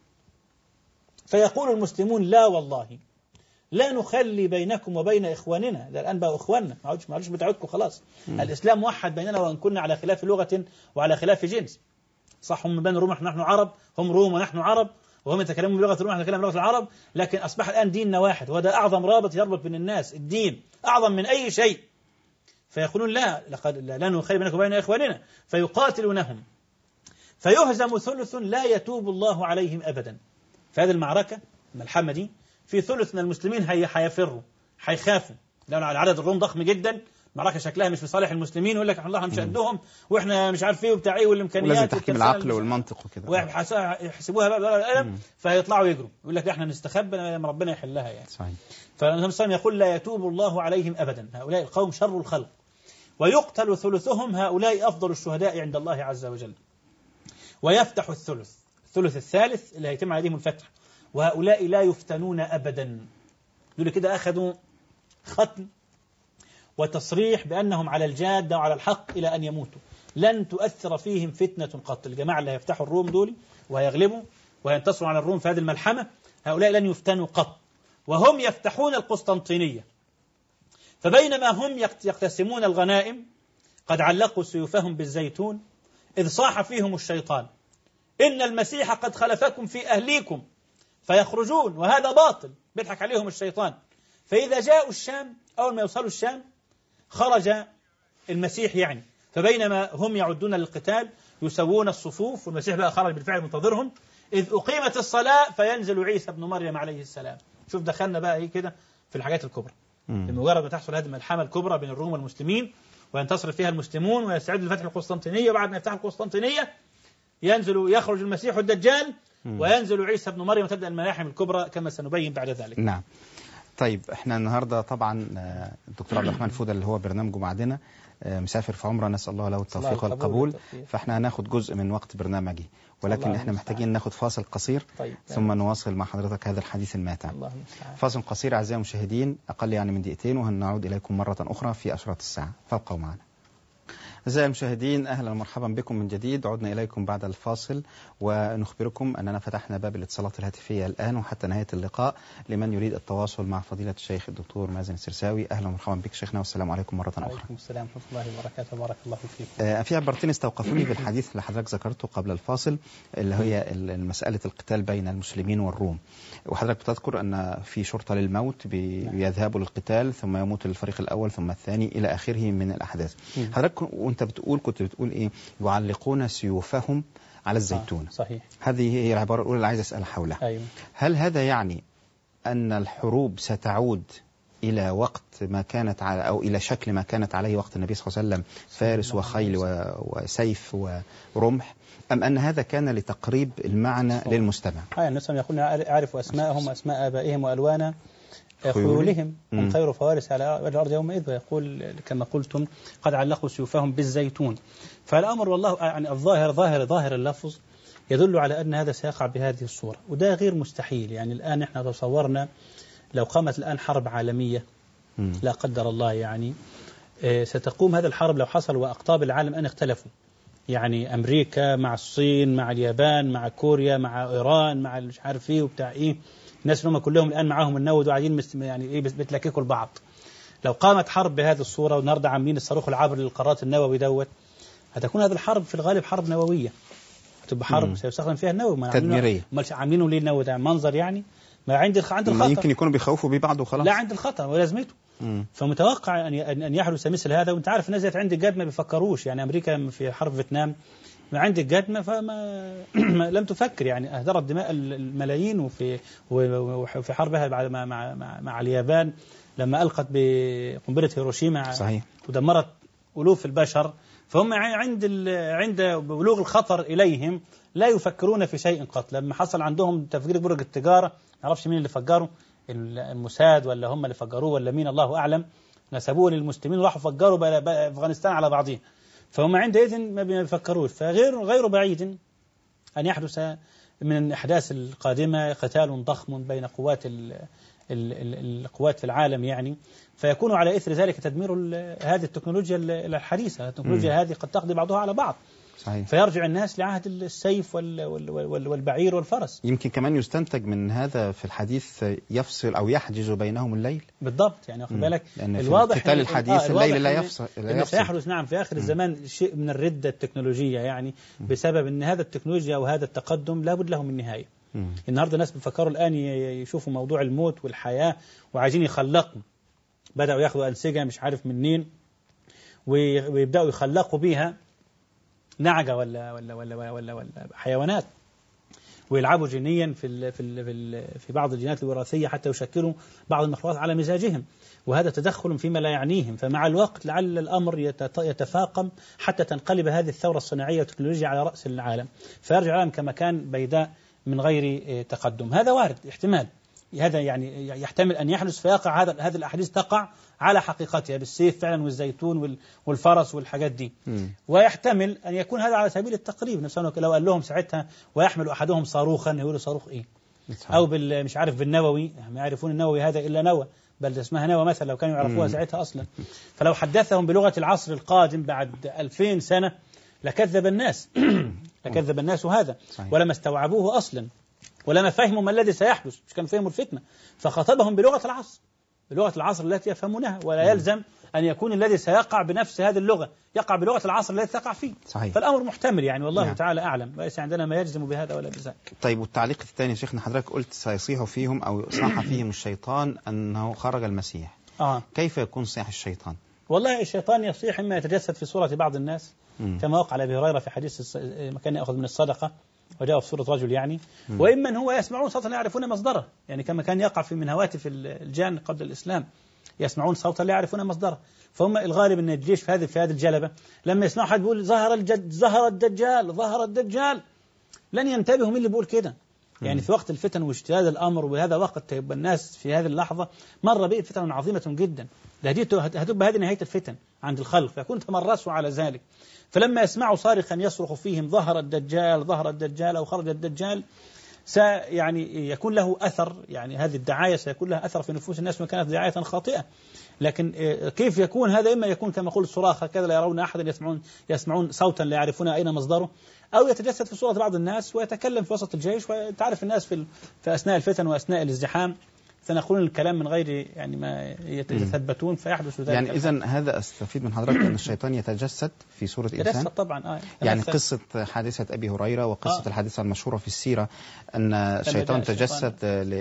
فيقول المسلمون لا والله لا نخلي بينكم وبين إخواننا، ده الآن بقوا إخواننا ما عادش ما عادش بتاعتكم خلاص. م. الإسلام وحد بيننا وإن كنا على خلاف لغة وعلى خلاف جنس. صح هم بين الروم نحن عرب، هم روم ونحن عرب، وهم يتكلمون بلغة الروم ونحن نتكلم بلغة العرب، لكن أصبح الآن ديننا واحد، وهذا أعظم رابط يربط بين الناس، الدين أعظم من أي شيء. فيقولون لا لقد لا نخلي بينكم وبين إخواننا، فيقاتلونهم فيهزم ثلث لا يتوب الله عليهم أبدا. في هذه المعركة الملحمة دي في ثلث من المسلمين هي حيفروا حيخافوا، لأن على عدد الروم ضخم جدا، معركة شكلها مش في صالح المسلمين، يقول لك الله مش قدهم وإحنا مش عارف إيه وبتاع إيه والإمكانيات ولازم تحكيم العقل والمنطق وكده، ويحسبوها بقى بالورقة والقلم فيطلعوا يجروا يقول لك إحنا نستخبى لما ربنا يحلها يعني. صحيح. فالنبي صلى الله عليه وسلم يقول لا يتوب الله عليهم أبدا، هؤلاء القوم شر الخلق، ويقتل ثلثهم، هؤلاء أفضل الشهداء عند الله عز وجل. ويفتح الثلث الثلث الثالث اللي هيتم عليهم الفتح، وهؤلاء لا يفتنون أبدا. دول كده أخذوا ختم وتصريح بأنهم على الجادة وعلى الحق إلى أن يموتوا، لن تؤثر فيهم فتنة قط. الجماعة اللي هيفتحوا الروم دول وهيغلبوا وهينتصروا على الروم في هذه الملحمة هؤلاء لن يفتنوا قط، وهم يفتحون القسطنطينية. فبينما هم يقتسمون الغنائم قد علقوا سيوفهم بالزيتون إذ صاح فيهم الشيطان إن المسيح قد خلفكم في أهليكم فيخرجون، وهذا باطل، بيضحك عليهم الشيطان. فإذا جاءوا الشام أول ما يوصلوا الشام خرج المسيح يعني، فبينما هم يعدون للقتال يسوون الصفوف والمسيح بقى خرج بالفعل منتظرهم، إذ أقيمت الصلاة فينزل عيسى ابن مريم عليه السلام. شوف دخلنا بقى إيه كده في الحاجات الكبرى. بمجرد ما تحصل هذه الملحمة الكبرى بين الروم والمسلمين وينتصر فيها المسلمون ويستعد لفتح القسطنطينية، وبعد ما يفتح القسطنطينية ينزل يخرج المسيح الدجال وينزل عيسى ابن مريم وتبدأ الملاحم الكبرى كما سنبين بعد ذلك. نعم. طيب احنا النهارده طبعا الدكتور عبد الرحمن فودة اللي هو برنامجه معدنا مسافر في عمره، نسأل الله له التوفيق والقبول، فاحنا هناخد جزء من وقت برنامجي، ولكن احنا محتاجين ناخد فاصل قصير. طيب. ثم نواصل مع حضرتك هذا الحديث الماتع. فاصل قصير أعزائي المشاهدين، أقل يعني من دقيقتين، وهنعود إليكم مرة أخرى في أشراط الساعة، فابقوا معنا. أعزائي المشاهدين، أهلا ومرحبا بكم من جديد. عدنا إليكم بعد الفاصل ونخبركم أننا فتحنا باب الاتصالات الهاتفية الآن وحتى نهاية اللقاء لمن يريد التواصل مع فضيلة الشيخ الدكتور مازن السرساوي. أهلا ومرحبا بك شيخنا، والسلام عليكم مرة أخرى. وعليكم السلام ورحمة الله وبركاته، بارك الله فيكم. آه في عبارتين استوقفوني في الحديث اللي حضرتك ذكرته قبل الفاصل، اللي هي مسألة القتال بين المسلمين والروم، وحضرتك بتذكر أن في شرطة للموت بيذهبوا للقتال ثم يموت الفريق الأول ثم الثاني إلى آخره من الأحداث. حضرتك وأنت بتقول كنت بتقول إيه؟ يعلقون سيوفهم على الزيتون. آه صحيح. هذه هي العبارة الأولى اللي عايز أسأل حولها. أيوة. هل هذا يعني أن الحروب ستعود إلى وقت ما كانت على أو إلى شكل ما كانت عليه وقت النبي صلى الله عليه وسلم، فارس وخيل وسيف ورمح، أم أن هذا كان لتقريب المعنى صحيح. للمستمع؟ آه النبي صلى الله عليه وسلم يقول أعرف أسماءهم وأسماء آبائهم وألوان خيولهم، هم خير فوارس على وجه الأرض يومئذ، ويقول كما قلتم قد علقوا سيوفهم بالزيتون. فالأمر والله يعني الظاهر ظاهر ظاهر اللفظ يدل على أن هذا سيقع بهذه الصورة، وده غير مستحيل. يعني الآن احنا تصورنا لو قامت الآن حرب عالمية لا قدر الله، يعني ستقوم هذا الحرب لو حصل وأقطاب العالم أن اختلفوا، يعني أمريكا مع الصين مع اليابان مع كوريا مع إيران مع مش عارف إيه وبتاع إيه، الناس هم كلهم الآن معاهم النود وقاعدين يعني إيه بتلككوا البعض. لو قامت حرب بهذه الصورة والنهارده عاملين الصاروخ العابر للقارات النووي دوت، هتكون هذه الحرب في الغالب حرب نووية، هتبقى حرب سيستخدم فيها النووي تدميرية. ما عاملينه ليه النووي ده منظر يعني ما عند عند الخطر، يمكن يكونوا بيخوفوا ببعض وخلاص، لا عند الخطر ولازمته. فمتوقع أن أن يحدث مثل هذا. وأنت عارف الناس عند الجد ما بيفكروش، يعني أمريكا في حرب فيتنام عند الجد فما لم تفكر، يعني أهدرت دماء الملايين، وفي وفي حربها مع مع مع, مع اليابان لما ألقت بقنبلة هيروشيما صحيح ودمرت ألوف البشر. فهم عند عند بلوغ الخطر إليهم لا يفكرون في شيء قط. لما حصل عندهم تفجير برج التجارة، ما نعرفش مين اللي فجره، الموساد ولا هم اللي فجروه ولا مين الله أعلم، نسبوه للمسلمين وراحوا فجروا أفغانستان على بعضهم. فهم عندئذ ما بيفكروش. فغير غير بعيد أن يحدث من الأحداث القادمة قتال ضخم بين قوات القوات في العالم، يعني فيكون على إثر ذلك تدمير هذه التكنولوجيا الحديثة. التكنولوجيا هذه قد تقضي بعضها على بعض. صحيح. فيرجع الناس لعهد السيف والبعير والفرس. يمكن كمان يستنتج من هذا في الحديث يفصل أو يحجز بينهم الليل. بالضبط، يعني واخد بالك الواضح قتال الحديث آه الليل لا يفصل، إنه سيحدث نعم في آخر الزمان شيء من الردة التكنولوجية، يعني م. بسبب أن هذا التكنولوجيا وهذا التقدم لابد له من نهاية. م. النهارده الناس بيفكروا الآن يشوفوا موضوع الموت والحياة وعايزين يخلقوا، بدأوا ياخذوا أنسجة مش عارف منين ويبدأوا يخلقوا بيها نعجة ولا ولا ولا ولا ولا حيوانات، ويلعبوا جينيا في ال في ال في بعض الجينات الوراثية حتى يشكلوا بعض المخلوقات على مزاجهم، وهذا تدخل فيما لا يعنيهم. فمع الوقت لعل الأمر يتفاقم حتى تنقلب هذه الثورة الصناعية والتكنولوجيا على رأس العالم، فيرجع العالم كما كان بيداء من غير تقدم. هذا وارد، احتمال هذا يعني يحتمل أن يحدث، فيقع هذا هذه الأحاديث تقع على حقيقتها بالسيف فعلا والزيتون والفرس والحاجات دي. م. ويحتمل أن يكون هذا على سبيل التقريب. نفسه لو قال لهم ساعتها ويحمل أحدهم صاروخا، يقولوا صاروخ إيه؟ أو بال مش عارف بالنووي، ما يعرفون النووي هذا إلا نوى، بل اسمها نوى مثلا لو كانوا يعرفوها ساعتها أصلا. فلو حدثهم بلغة العصر القادم بعد ألفين سنة لكذب الناس لكذب الناس هذا. صحيح. ولما استوعبوه أصلا ولما فهموا ما الذي سيحدث، مش كانوا فهموا الفتنة، فخاطبهم بلغة العصر بلغة العصر التي يفهمونها، ولا يلزم أن يكون الذي سيقع بنفس هذه اللغة يقع بلغة العصر التي تقع فيه. صحيح. فالأمر محتمل يعني، والله نعم. تعالى أعلم، ليس عندنا ما يجزم بهذا ولا بذاك. طيب والتعليق الثاني شيخنا، حضرتك قلت سيصيح فيهم أو صاح فيهم الشيطان أنه خرج المسيح. آه. كيف يكون صياح الشيطان؟ والله الشيطان يصيح إما يتجسد في صورة بعض الناس، م. كما وقع على أبي هريرة في حديث مكان يأخذ من الصدقة وجاء في صورة رجل يعني، وإما هو يسمعون صوتا لا يعرفون مصدره، يعني كما كان يقع في من هواتف الجان قبل الإسلام، يسمعون صوتا لا يعرفون مصدره. فهم الغالب أن الجيش في هذه في هذه الجلبة لما يسمعوا حد بيقول ظهر الجد ظهر الدجال ظهر الدجال لن ينتبهوا مين اللي بيقول كده. يعني في وقت الفتن واشتداد الأمر، وبهذا وقت يبقى الناس في هذه اللحظة مر به فتن عظيمة جدا، هتبقى هذه نهاية الفتن عند الخلق، فيكون تمرسوا على ذلك. فلما يسمعوا صارخا يصرخ فيهم ظهر الدجال ظهر الدجال أو خرج الدجال، يعني يكون له أثر، يعني هذه الدعاية سيكون لها أثر في نفوس الناس وكانت دعاية خاطئة. لكن كيف يكون هذا؟ إما يكون كما قلت صراخ كذا لا يرون أحدا، يسمعون يسمعون صوتا لا يعرفون أين مصدره، أو يتجسد في صورة بعض الناس ويتكلم في وسط الجيش. وتعرف الناس في في أثناء الفتن وأثناء الازدحام سنقولون الكلام من غير يعني ما يتثبتون فيحدث ذلك. يعني إذن هذا أستفيد من حضرتك أن الشيطان يتجسد في صورة إنسان. يتجسد طبعا. آه. يعني قصة حادثة أبي هريرة وقصة آه. الحادثة المشهورة في السيرة أن الشيطان تجسد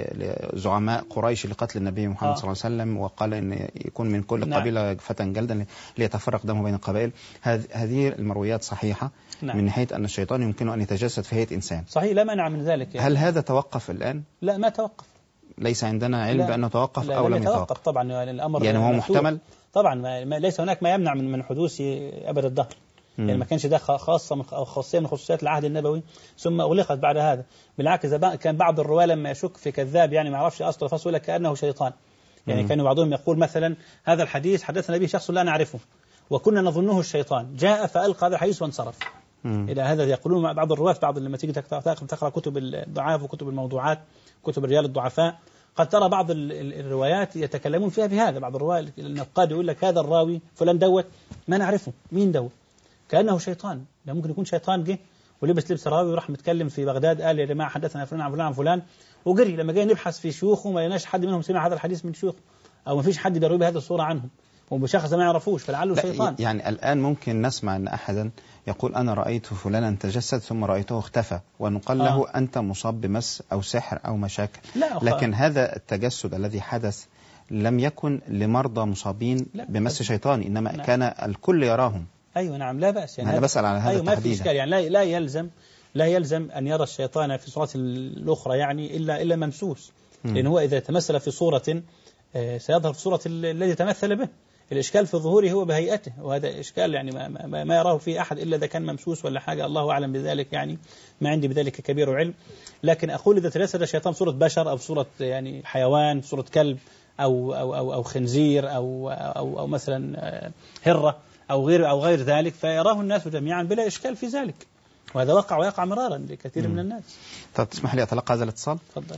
لزعماء قريش لقتل النبي محمد آه. صلى الله عليه وسلم، وقال أن يكون من كل نعم. قبيلة فتى جلدا ليتفرق دمه بين القبائل. هذه المرويات صحيحة نعم. من ناحية أن الشيطان يمكنه أن يتجسد في هيئة إنسان. صحيح، لا مانع من ذلك يعني. هل هذا توقف الآن؟ لا ما توقف، ليس عندنا علم بأنه توقف أو لم يتوقف طبعا. يعني الأمر يعني هو محتمل طبعا، ما ليس هناك ما يمنع من من حدوث أبد الدهر. مم. يعني ما كانش ده خاصة من أو خاصية من خصوصيات العهد النبوي ثم أغلقت بعد هذا. بالعكس كان بعض الرواة لما يشك في كذاب يعني ما يعرفش أصله فصل كأنه شيطان. يعني كان بعضهم يقول مثلا هذا الحديث حدثنا به شخص لا نعرفه وكنا نظنه الشيطان، جاء فألقى هذا الحديث وانصرف. مم. إلى هذا يقولون بعض الرواة، بعض لما تيجي تقرأ كتب الضعاف وكتب الموضوعات كتب الرجال الضعفاء قد ترى بعض الروايات يتكلمون فيها بهذا. بعض الرواة النقاد يقول لك هذا الراوي فلان دوت ما نعرفه مين دوت، كأنه شيطان. لا ممكن يكون شيطان جه ولبس لبس راوي وراح متكلم في بغداد قال يا جماعة حدثنا فلان عن فلان عن فلان، وجري لما جاي نبحث في شيوخه ما لقيناش حد منهم سمع هذا الحديث من شيوخه، أو ما فيش حد بيروي بهذه الصورة عنهم، وبشخص ما يعرفوش فلعله شيطان. يعني الآن ممكن نسمع أن أحدا يقول أنا رأيت فلانا تجسد ثم رأيته اختفى، ونقال له آه. أنت مصاب بمس أو سحر أو مشاكل. لكن هذا التجسد الذي حدث لم يكن لمرضى مصابين بمس شيطاني، إنما لا. كان الكل يراهم. أيوة نعم لا بأس. يعني أنا بسأل على هذا أيوة تحديدا. يعني لا لا يلزم لا يلزم أن يرى الشيطان في صورة الأخرى يعني إلا إلا ممسوس، لأن هو إذا تمثل في صورة سيظهر في صورة الذي تمثل به. الإشكال في ظهوره هو بهيئته، وهذا إشكال يعني ما, ما, ما يراه فيه أحد إلا إذا كان ممسوس ولا حاجة، الله أعلم بذلك، يعني ما عندي بذلك كبير علم. لكن أقول إذا تجسد الشيطان صورة بشر أو صورة يعني حيوان، صورة كلب أو أو أو, أو خنزير أو أو أو مثلا هرة أو غير أو غير ذلك، فيراه الناس جميعا بلا إشكال في ذلك، وهذا وقع ويقع مرارا لكثير من الناس. طب تسمح لي أتلقى هذا الاتصال؟ تفضل.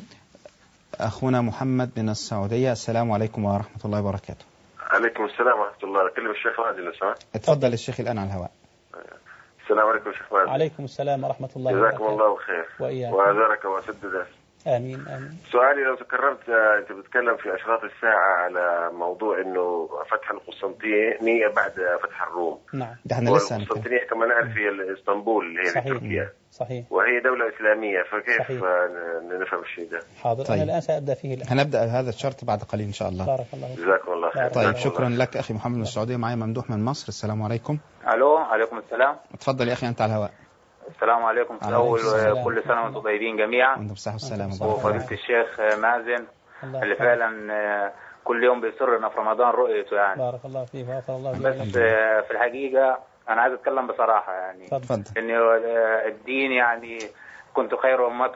أخونا محمد من السعودية، السلام عليكم ورحمة الله وبركاته. عليكم السلام ورحمة الله. أكلم الشيخ مازن لو سمحت. اتفضل الشيخ الآن على الهواء. السلام عليكم الشيخ مازن. عليكم السلام ورحمة الله وبركاته. جزاكم الله خير وإياك وأعذرك وأسددك. آمين آمين. سؤالي لو تكرمت، أنت بتتكلم في أشراط الساعة على موضوع إنه فتح القسطنطينية بعد فتح الروم. نعم. ده احنا لسه القسطنطينية كما نعرف هي اسطنبول اللي هي في تركيا. صحيح. وهي دولة إسلامية، فكيف صحيح. نفهم الشيء ده؟ حاضر. طيب. أنا الآن سأبدأ فيه الآن. هنبدأ هذا الشرط بعد قليل إن شاء الله. بارك الله. جزاكم الله خير. طيب شكرا لك أخي محمد من السعودية. معي ممدوح من مصر. السلام عليكم. ألو. عليكم السلام. اتفضل يا أخي أنت على الهواء. السلام عليكم. الأول كل سنة وأنتم طيبين جميعا. وأنتم بصحة والسلامة. وفضيلة الشيخ مازن اللي فعلا كل يوم بيسرنا في رمضان رؤيته يعني. بارك الله فيك وغفر الله فيك. بس في الحقيقة أنا عايز أتكلم بصراحة يعني. تفضل. إن الدين يعني كنت خير أمة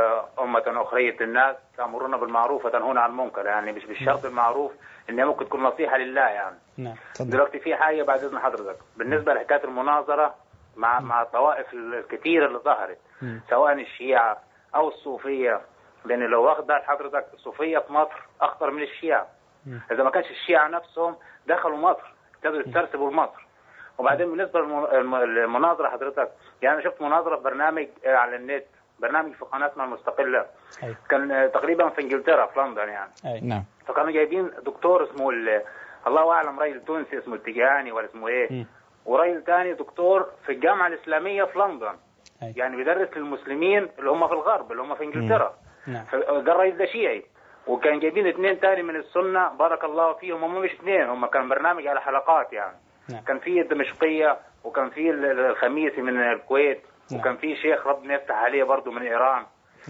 أمة أخريت الناس تأمرون بالمعروف وتنهون عن المنكر، يعني مش بالشرط المعروف إنها ممكن تكون نصيحة لله يعني. نعم. دلوقتي في حاجة بعد إذن حضرتك بالنسبة لحكاية المناظرة مع مع الطوائف الكثيرة اللي ظهرت م. سواء الشيعة أو الصوفية، لأن لو واخد حضرتك الصوفية في مصر أخطر من الشيعة. م. إذا ما كانش الشيعة نفسهم دخلوا مصر ابتدوا يتسرسبوا لمصر. وبعدين بالنسبة للمناظرة حضرتك، يعني أنا شفت مناظرة في برنامج على النت، برنامج في قناة اسمها المستقلة. أي. كان تقريبا في إنجلترا في لندن يعني. أي. نعم. فكانوا جايبين دكتور اسمه الله أعلم راجل تونسي اسمه التجاني ولا اسمه إيه، م. وراجل تاني دكتور في الجامعة الإسلامية في لندن. أي. يعني بيدرس للمسلمين اللي هم في الغرب اللي هم في إنجلترا. نعم. ده الراجل ده شيعي، وكان جايبين اثنين تاني من السنة بارك الله فيهم، هم مش اثنين، هم كان برنامج على حلقات يعني. نعم. كان في الدمشقية وكان في الخميسي من الكويت، وكان في شيخ ربنا يفتح عليه برضه من إيران.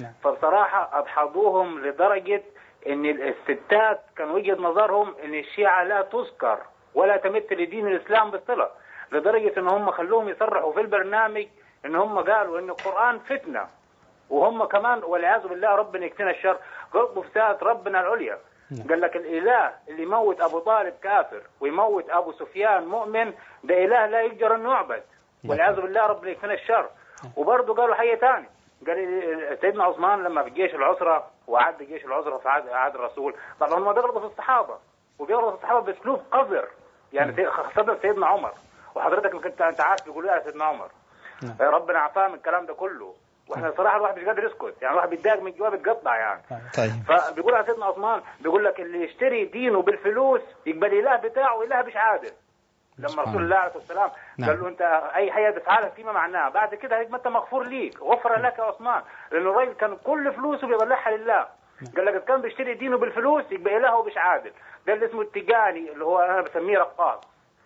فبصراحة أدحضوهم لدرجة إن الستات كان وجهة نظرهم إن الشيعة لا تذكر ولا تمت لدين الإسلام بالصلة، لدرجة إن هم خلوهم يصرحوا في البرنامج إن هم قالوا إن القرآن فتنة، وهم كمان والعياذ بالله ربنا يكفينا الشر غلطوا في ساعة ربنا العليا. قال لك الإله اللي يموت أبو طالب كافر ويموت أبو سفيان مؤمن ده إله لا يقدر أن يعبد، والعياذ بالله ربنا يكفينا الشر. وبرضه قالوا حاجة ثاني، قال سيدنا عثمان لما في جيش العسرة وعد جيش العسرة في عهد الرسول، طبعا هم بيغلطوا في الصحابة وبيغلطوا في الصحابة بأسلوب قذر، يعني خاصة سيدنا عمر، وحضرتك كنت أنت عارف بيقولوا يا سيدنا عمر ربنا عفاه من الكلام ده كله، واحنا صراحه الواحد مش قادر يسكت، يعني الواحد بيتضايق من جواب يتقطع يعني. طيب. فبيقول على سيدنا عثمان بيقول لك اللي يشتري دينه بالفلوس يقبل الاله بتاعه اله مش عادل. لما رسول الله عليه السلام نعم. قال له انت اي حاجه تفعلها فيما معناها بعد كده هيبقى انت مغفور ليك، غفر لك يا عثمان، لان الراجل كان كل فلوسه بيضلعها لله. قال لك كان بيشتري دينه بالفلوس يبقى الهه مش عادل. ده اللي اسمه التجاني اللي هو انا بسميه رقاص،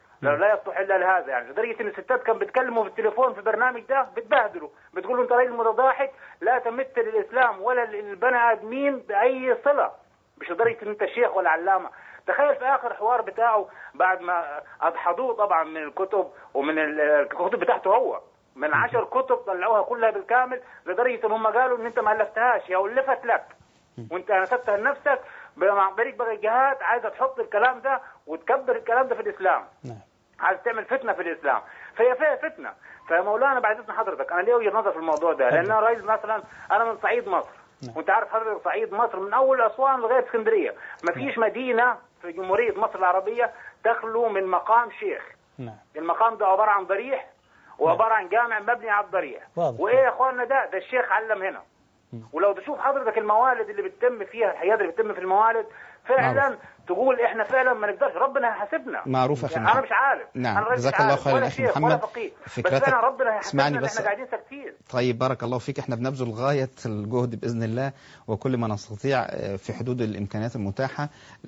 لا يصلح الا لهذا. يعني لدرجه ان الستات كانوا بيتكلموا في التليفون في البرنامج ده بتبهدلوا، بتقول له انت راجل متضاحك لا تمت للاسلام ولا للبني ادمين باي صله، مش لدرجه ان انت شيخ ولا علامه. تخيل في اخر حوار بتاعه بعد ما ادحضوه طبعا من الكتب ومن الكتب بتاعته هو، من عشر كتب طلعوها كلها بالكامل، لدرجه ان هم قالوا ان انت ما الفتهاش، هي الفت لك وانت نسبتها لنفسك عن طريق بقى الجهات عايزه تحط الكلام ده وتكبر الكلام ده في الاسلام. عايز تعمل فتنه في الاسلام، فهي فيها فتنه. فمولانا بعد اذن حضرتك انا ليه وجهه نظر في الموضوع ده، لان انا رئيس مثلا انا من صعيد مصر، وانت عارف حضرتك صعيد مصر من اول اسوان لغايه اسكندريه، ما فيش مدينه في جمهوريه مصر العربيه تخلو من مقام شيخ. المقام ده عباره عن ضريح وعباره عن جامع مبني على الضريح، وايه يا اخواننا ده ده الشيخ علم هنا. ولو تشوف حضرتك الموالد اللي بتتم فيها، الحياة اللي بتتم في الموالد فعلا معروف. تقول احنا فعلا ما نقدرش، ربنا هيحاسبنا. معروف يعني انا مش عارف. نعم جزاك الله خير يا اخي محمد. فكرتك بس ربنا هيحاسبنا بس احنا قاعدين ساكتين. طيب بارك الله فيك، احنا بنبذل غاية الجهد باذن الله وكل ما نستطيع في حدود الامكانيات المتاحة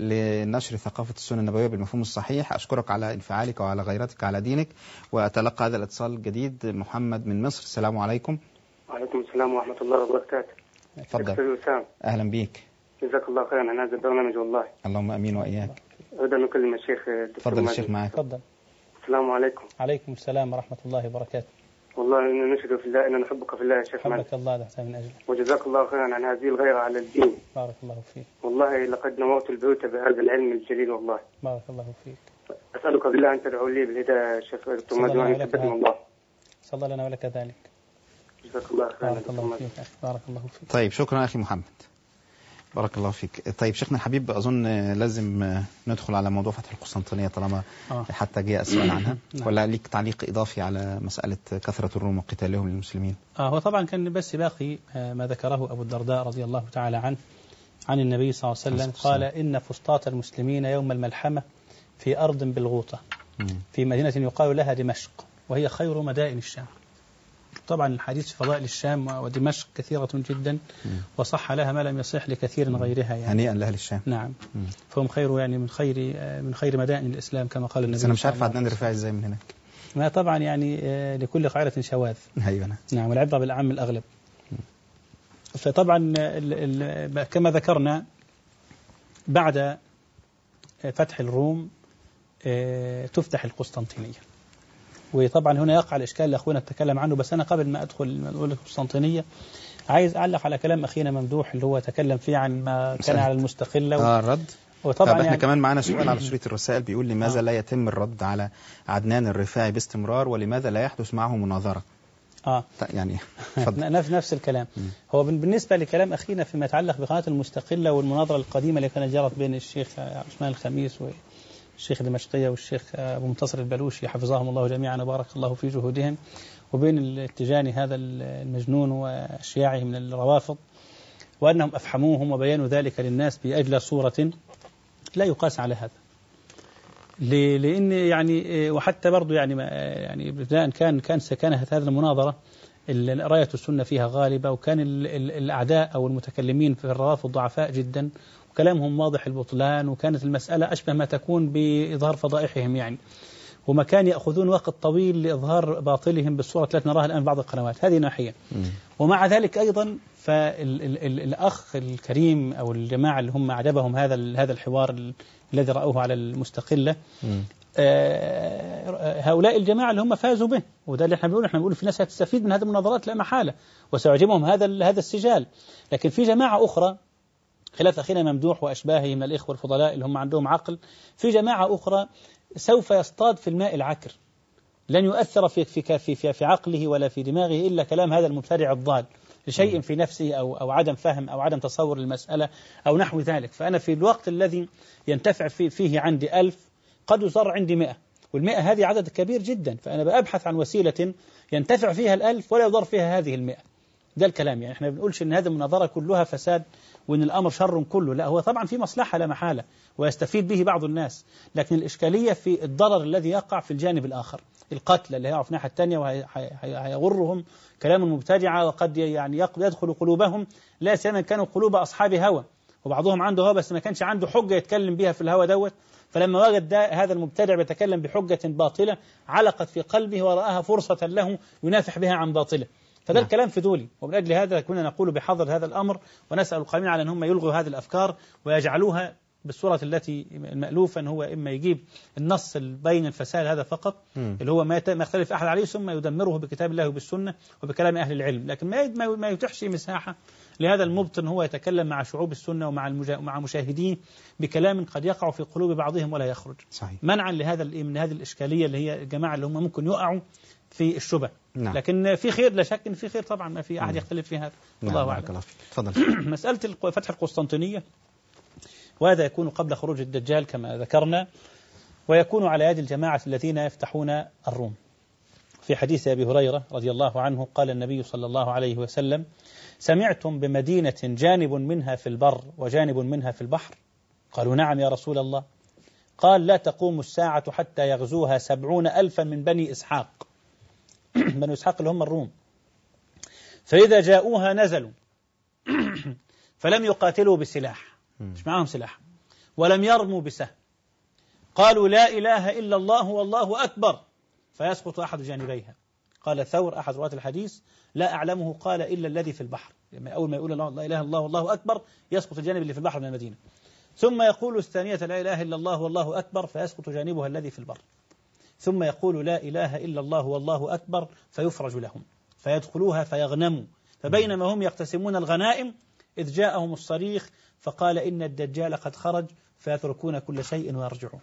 لنشر ثقافة السنة النبوية بالمفهوم الصحيح. اشكرك على انفعالك وعلى غيرتك على دينك، واتلقى هذا الاتصال الجديد. محمد من مصر، السلام عليكم. وعليكم السلام ورحمة الله وبركاته. تفضل. اهلا بيك. جزاك الله خيرا عن هذا البرنامج والله. اللهم امين واياك. اريد ان اكلم الشيخ. تفضل الشيخ معك. تفضل. السلام عليكم. عليكم السلام ورحمة الله وبركاته. والله إننا نشهد في الله إننا نحبك في الله يا شيخ. حبك الله ده من أجله. وجزاك الله خيرا عن هذه الغيرة على الدين. بارك الله فيك. والله لقد نورت البيوت بهذا العلم الجليل والله. بارك الله فيك. أسألك بالله أن تدعو لي بالهداية يا شيخ دكتور ماجد وأن يثبتني الله. صلى لنا ولك ذلك. جزاك الله خيرا. بارك الله فيك. بارك الله فيك. طيب شكرا أخي محمد. بارك الله فيك. طيب شيخنا الحبيب، أظن لازم ندخل على موضوع فتح القسطنطينية طالما آه. حتى جاء السؤال عنها. ولا ليك تعليق إضافي على مسألة كثرة الروم وقتالهم للمسلمين؟ آه هو طبعا كان بس باقي ما ذكره أبو الدرداء رضي الله تعالى عنه عن النبي صلى الله عليه وسلم، قال إن فسطاط المسلمين يوم الملحمة في أرض بالغوطة في مدينة يقال لها دمشق، وهي خير مدائن الشام. طبعا الحديث في فضائل الشام ودمشق كثيرة جدا، وصح لها ما لم يصح لكثير غيرها يعني. هنيئا لأهل الشام. نعم. مم. فهم خير يعني من خير من خير مدائن الإسلام كما قال النبي. بس أنا مش عارف عدنان رفاعي إزاي من هناك. ما طبعا يعني لكل قاعدة شواذ. أيوة. نعم، والعبرة بالأعم الأغلب. فطبعا ال ال كما ذكرنا بعد فتح الروم تفتح القسطنطينية. وطبعا هنا يقع الإشكال اللي أخونا تكلم عنه، بس أنا قبل ما أدخل نقول القسطنطينية عايز أعلق على كلام أخينا ممدوح اللي هو تكلم فيه عن ما كان على المستقلة. آه الرد. وطبعا طب احنا يعني كمان معنا سؤال على شريط الرسائل بيقول لماذا آه. لا يتم الرد على عدنان الرفاعي باستمرار، ولماذا لا يحدث معه مناظرة؟ آه يعني نفس نفس الكلام. م. هو بالنسبة لكلام أخينا فيما يتعلق بقناة المستقلة والمناظرة القديمة اللي كانت جرت بين الشيخ عثمان الخميس والشيخ دمشقية والشيخ أبو منتصر البلوشي حفظهم الله جميعا وبارك الله في جهودهم، وبين التجاني هذا المجنون وأشياعه من الروافض، وأنهم أفحموهم وبيانوا ذلك للناس بأجل صورة لا يقاس على هذا. لأن يعني وحتى برضو يعني يعني ابتداء كان كان كانت هذه المناظرة راية السنة فيها غالبة، وكان الأعداء أو المتكلمين في الروافض ضعفاء جدا وكلامهم واضح البطلان، وكانت المسألة أشبه ما تكون بإظهار فضائحهم يعني. وما كان يأخذون وقت طويل لإظهار باطلهم بالصورة التي نراها الآن بعض القنوات. هذه ناحية. ومع ذلك أيضا فالأخ الكريم أو الجماعة اللي هم أعجبهم هذا هذا الحوار الذي رأوه على المستقلة، هؤلاء الجماعة اللي هم فازوا به، وده اللي احنا بنقول احنا بنقول في ناس هتستفيد من هذه المناظرات لا محالة وسيعجبهم هذا هذا السجال. لكن في جماعة أخرى خلاف أخينا ممدوح وأشباهه من الإخوة الفضلاء اللي هم عندهم عقل، في جماعة أخرى سوف يصطاد في الماء العكر، لن يؤثر في في في في, في عقله ولا في دماغه إلا كلام هذا المبتدع الضال لشيء في نفسه أو أو عدم فهم أو عدم تصور للمسألة أو نحو ذلك. فأنا في الوقت الذي ينتفع فيه, فيه عندي ألف قد يصار عندي مئة، والمئة هذه عدد كبير جدا، فأنا بأبحث عن وسيلة ينتفع فيها الألف ولا يضر فيها هذه المئة. ده الكلام. يعني احنا بنقولش ان هذه المناظرة كلها فساد وان الأمر شر كله، لا، هو طبعا في مصلحة لا محالة ويستفيد به بعض الناس، لكن الإشكالية في الضرر الذي يقع في الجانب الآخر، القتل اللي هيقع في الناحية الثانية وهيغرهم كلام المبتدعة، وقد يعني يدخل قلوبهم، لا سيما كانوا قلوب أصحاب هوى، وبعضهم عنده هوى بس ما كانش عنده حجة يتكلم بها في الهوى دوت، فلما وجد هذا المبتدع بيتكلم بحجة باطلة علقت في قلبه ورآها فرصة له ينافح بها عن باطله. فده نعم. الكلام فضولي، ومن أجل هذا كنا نقول بحظر هذا الأمر، ونسأل القائمين على أن هم يلغوا هذه الأفكار ويجعلوها بالصورة التي المألوفة، أن هو إما يجيب النص بين الفساد هذا فقط م. اللي هو ما يختلف أحد عليه ثم يدمره بكتاب الله وبالسنة وبكلام أهل العلم، لكن ما ما يتيحش مساحة لهذا المبطن هو يتكلم مع شعوب السنة ومع مع مشاهديه بكلام قد يقع في قلوب بعضهم ولا يخرج. صحيح. منعا لهذا من هذه الإشكالية اللي هي الجماعة اللي هم ممكن يقعوا في الشبه. نعم. لكن في خير لا شك ان في خير طبعا، ما في احد يختلف في هذا. نعم. الله اعلم. تفضل. مسألة فتح القسطنطينية، وهذا يكون قبل خروج الدجال كما ذكرنا، ويكون على يد الجماعة الذين يفتحون الروم. في حديث أبي هريرة رضي الله عنه قال النبي صلى الله عليه وسلم: سمعتم بمدينة جانب منها في البر وجانب منها في البحر؟ قالوا: نعم يا رسول الله. قال: لا تقوم الساعة حتى يغزوها سبعون ألفا من بني إسحاق. بني إسحاق اللي هم الروم. فإذا جاءوها نزلوا فلم يقاتلوا بسلاح، مش معهم سلاح، ولم يرموا بسهم، قالوا: لا إله إلا الله والله أكبر، فيسقط أحد جانبيها. قال ثور أحد رواة الحديث: لا أعلمه قال إلا الذي في البحر، لما أول ما يقول لا إله إلا الله والله أكبر يسقط الجانب اللي في البحر من المدينة، ثم يقول الثانية: لا إله إلا الله والله أكبر، فيسقط جانبها الذي في البر، ثم يقول: لا إله إلا الله والله أكبر، فيفرج لهم فيدخلوها فيغنموا، فبينما هم يقتسمون الغنائم إذ جاءهم الصريخ فقال: إن الدجال قد خرج، فيتركون كل شيء ويرجعون.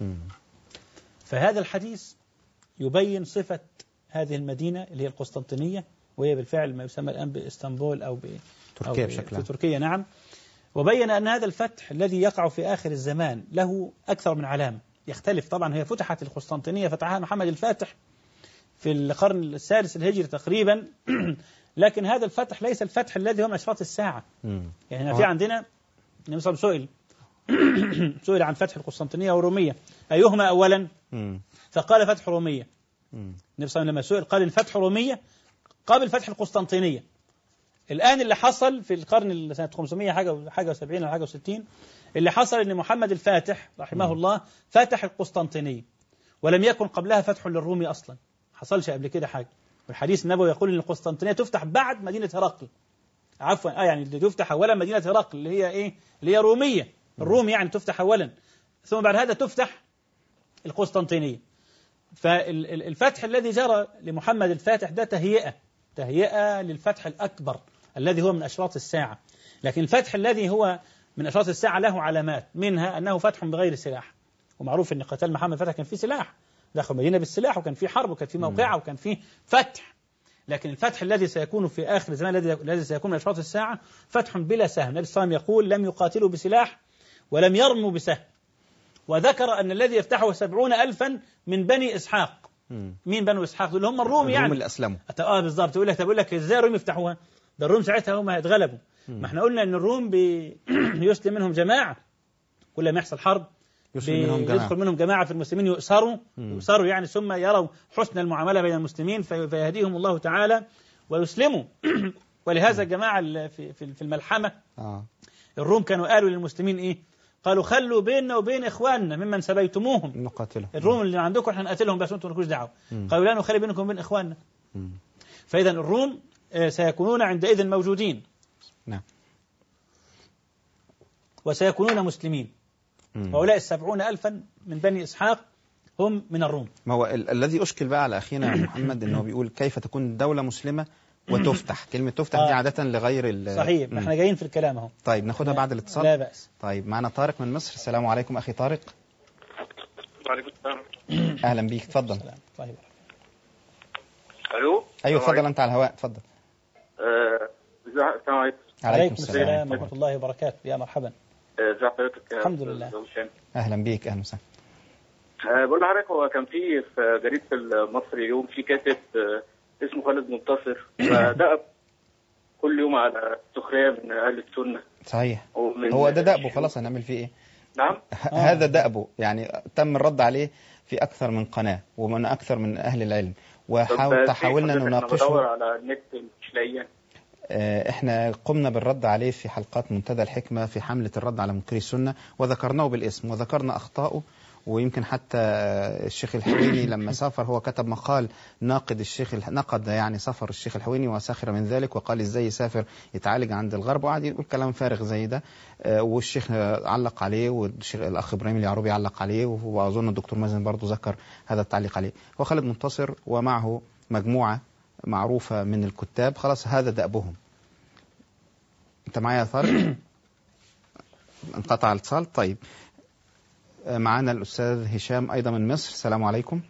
فهذا الحديث يبين صفة هذه المدينة اللي هي القسطنطينية، وهي بالفعل ما يسمى الآن بإسطنبول أو بتركيا بشكل في تركيا. نعم. وبين أن هذا الفتح الذي يقع في آخر الزمان له أكثر من علامة، يختلف طبعا. هي فتحت القسطنطينية فتحها محمد الفاتح في القرن السادس الهجري تقريبا لكن هذا الفتح ليس الفتح الذي هو من أشراط الساعة. يعني في عندنا النبي صلى الله عليه وسلم سئل سئل عن فتح القسطنطينية والرومية أيهما أولا؟ فقال فتح رومية. النبي صلى الله عليه وسلم لما سئل قال الفتح رومية قبل فتح القسطنطينية. الآن اللي حصل في القرن سنة خمسمائة حاجة حاجة وسبعين أو حاجة وستين، اللي حصل إن محمد الفاتح رحمه الله فتح القسطنطينية، ولم يكن قبلها فتح للرومي أصلا، حصلش قبل كده حاجة. والحديث النبوي يقول إن القسطنطينية تفتح بعد مدينة هرقل، عفوا آه يعني تفتح أولا مدينة هرقل اللي هي إيه؟ اللي هي رومية، الروم يعني تفتح أولا، ثم بعد هذا تفتح القسطنطينية. فالفتح الذي جرى لمحمد الفاتح ده تهيئة تهيئة للفتح الأكبر الذي هو من أشراط الساعة. لكن الفتح الذي هو من أشراط الساعة له علامات، منها أنه فتح بغير سلاح، ومعروف أن قتال محمد الفاتح كان فيه سلاح، دخل مدينة بالسلاح وكان فيه حرب وكان فيه موقعة وكان فيه فتح. لكن الفتح الذي سيكون في آخر الزمان الذي سيكون من أشراط الساعة فتح بلا سهم. النبي صلى الله عليه وسلم يقول: لم يقاتلوا بسلاح ولم يرموا بسهم. وذكر أن الذي يفتحه سبعون ألفا من بني إسحاق. مين بنو إسحاق؟ دول هم الروم، يعني الروم اللي أسلموا. اه بالضبط. تقول لك تقول لك إزاي الروم يفتحوها؟ ده الروم ساعتها هم هيتغلبوا. ما احنا قلنا ان الروم بيسلم منهم جماعة، كل ما يحصل حرب منهم يدخل منهم جماعة في المسلمين يؤسروا يؤسروا يعني، ثم يروا حسن المعاملة بين المسلمين فيهديهم الله تعالى ويسلموا. ولهذا الجماعة في في الملحمة الروم كانوا قالوا للمسلمين ايه؟ قالوا خلوا بيننا وبين إخواننا ممن سبيتموهم نقاتلهم. الروم اللي عندكم احنا نقاتلهم بس انتم مالكوش دعوة. قالوا لا نخلي بينكم وبين إخواننا. فإذا الروم سيكونون عندئذ موجودين. نعم. وسيكونون مسلمين. وهؤلاء السبعون ألفا من بني إسحاق هم من الروم. ما هو ال الذي أشكل بقى على أخينا محمد أنه بيقول كيف تكون دولة مسلمة وتفتح. كلمة تفتح دي عادة لغير ال صحيح. احنا جايين في الكلام اهو. طيب ناخدها بعد الاتصال. لا بأس. طيب معنا طارق من مصر. السلام عليكم أخي طارق. وعليكم السلام. أهلا بيك تفضل. طيب. ألو. أيوة تفضل أنت على الهواء تفضل. السلام عليكم. عليكم السلام ورحمة الله وبركاته. يا مرحبا. ازي حضرتك؟ الحمد لله. أهلا بيك أهلا وسهلا. بقول لحضرتك هو كان في في جريدة المصري اليوم في كاتب اسمه خالد منتصر فدأب كل يوم على سخرية من أهل السنة. صحيح. هو ده دأبه خلاص هنعمل فيه إيه؟ نعم. هذا دأبه يعني تم الرد عليه في أكثر من قناة ومن أكثر من أهل العلم وحاولنا نناقشه. بدور على النت مش لاقيين. احنا قمنا بالرد عليه في حلقات منتدى الحكمة في حملة الرد على منكري السنة وذكرناه بالاسم وذكرنا أخطاؤه. ويمكن حتى الشيخ الحويني لما سافر هو كتب مقال ناقد الشيخ نقد يعني سفر الشيخ الحويني وساخر من ذلك وقال ازاي يسافر يتعالج عند الغرب وقعد يقول كلام فارغ زي ده. والشيخ علق عليه والشيخ الأخ إبراهيم اليعروبي علق عليه وأظن الدكتور مازن برضو ذكر هذا التعليق عليه. وخالد منتصر ومعه مجموعة معروفة من الكتاب خلاص هذا دأبهم. انت معايا يا طارق؟ انقطع الاتصال. طيب معانا الأستاذ هشام أيضا من مصر. السلام عليكم.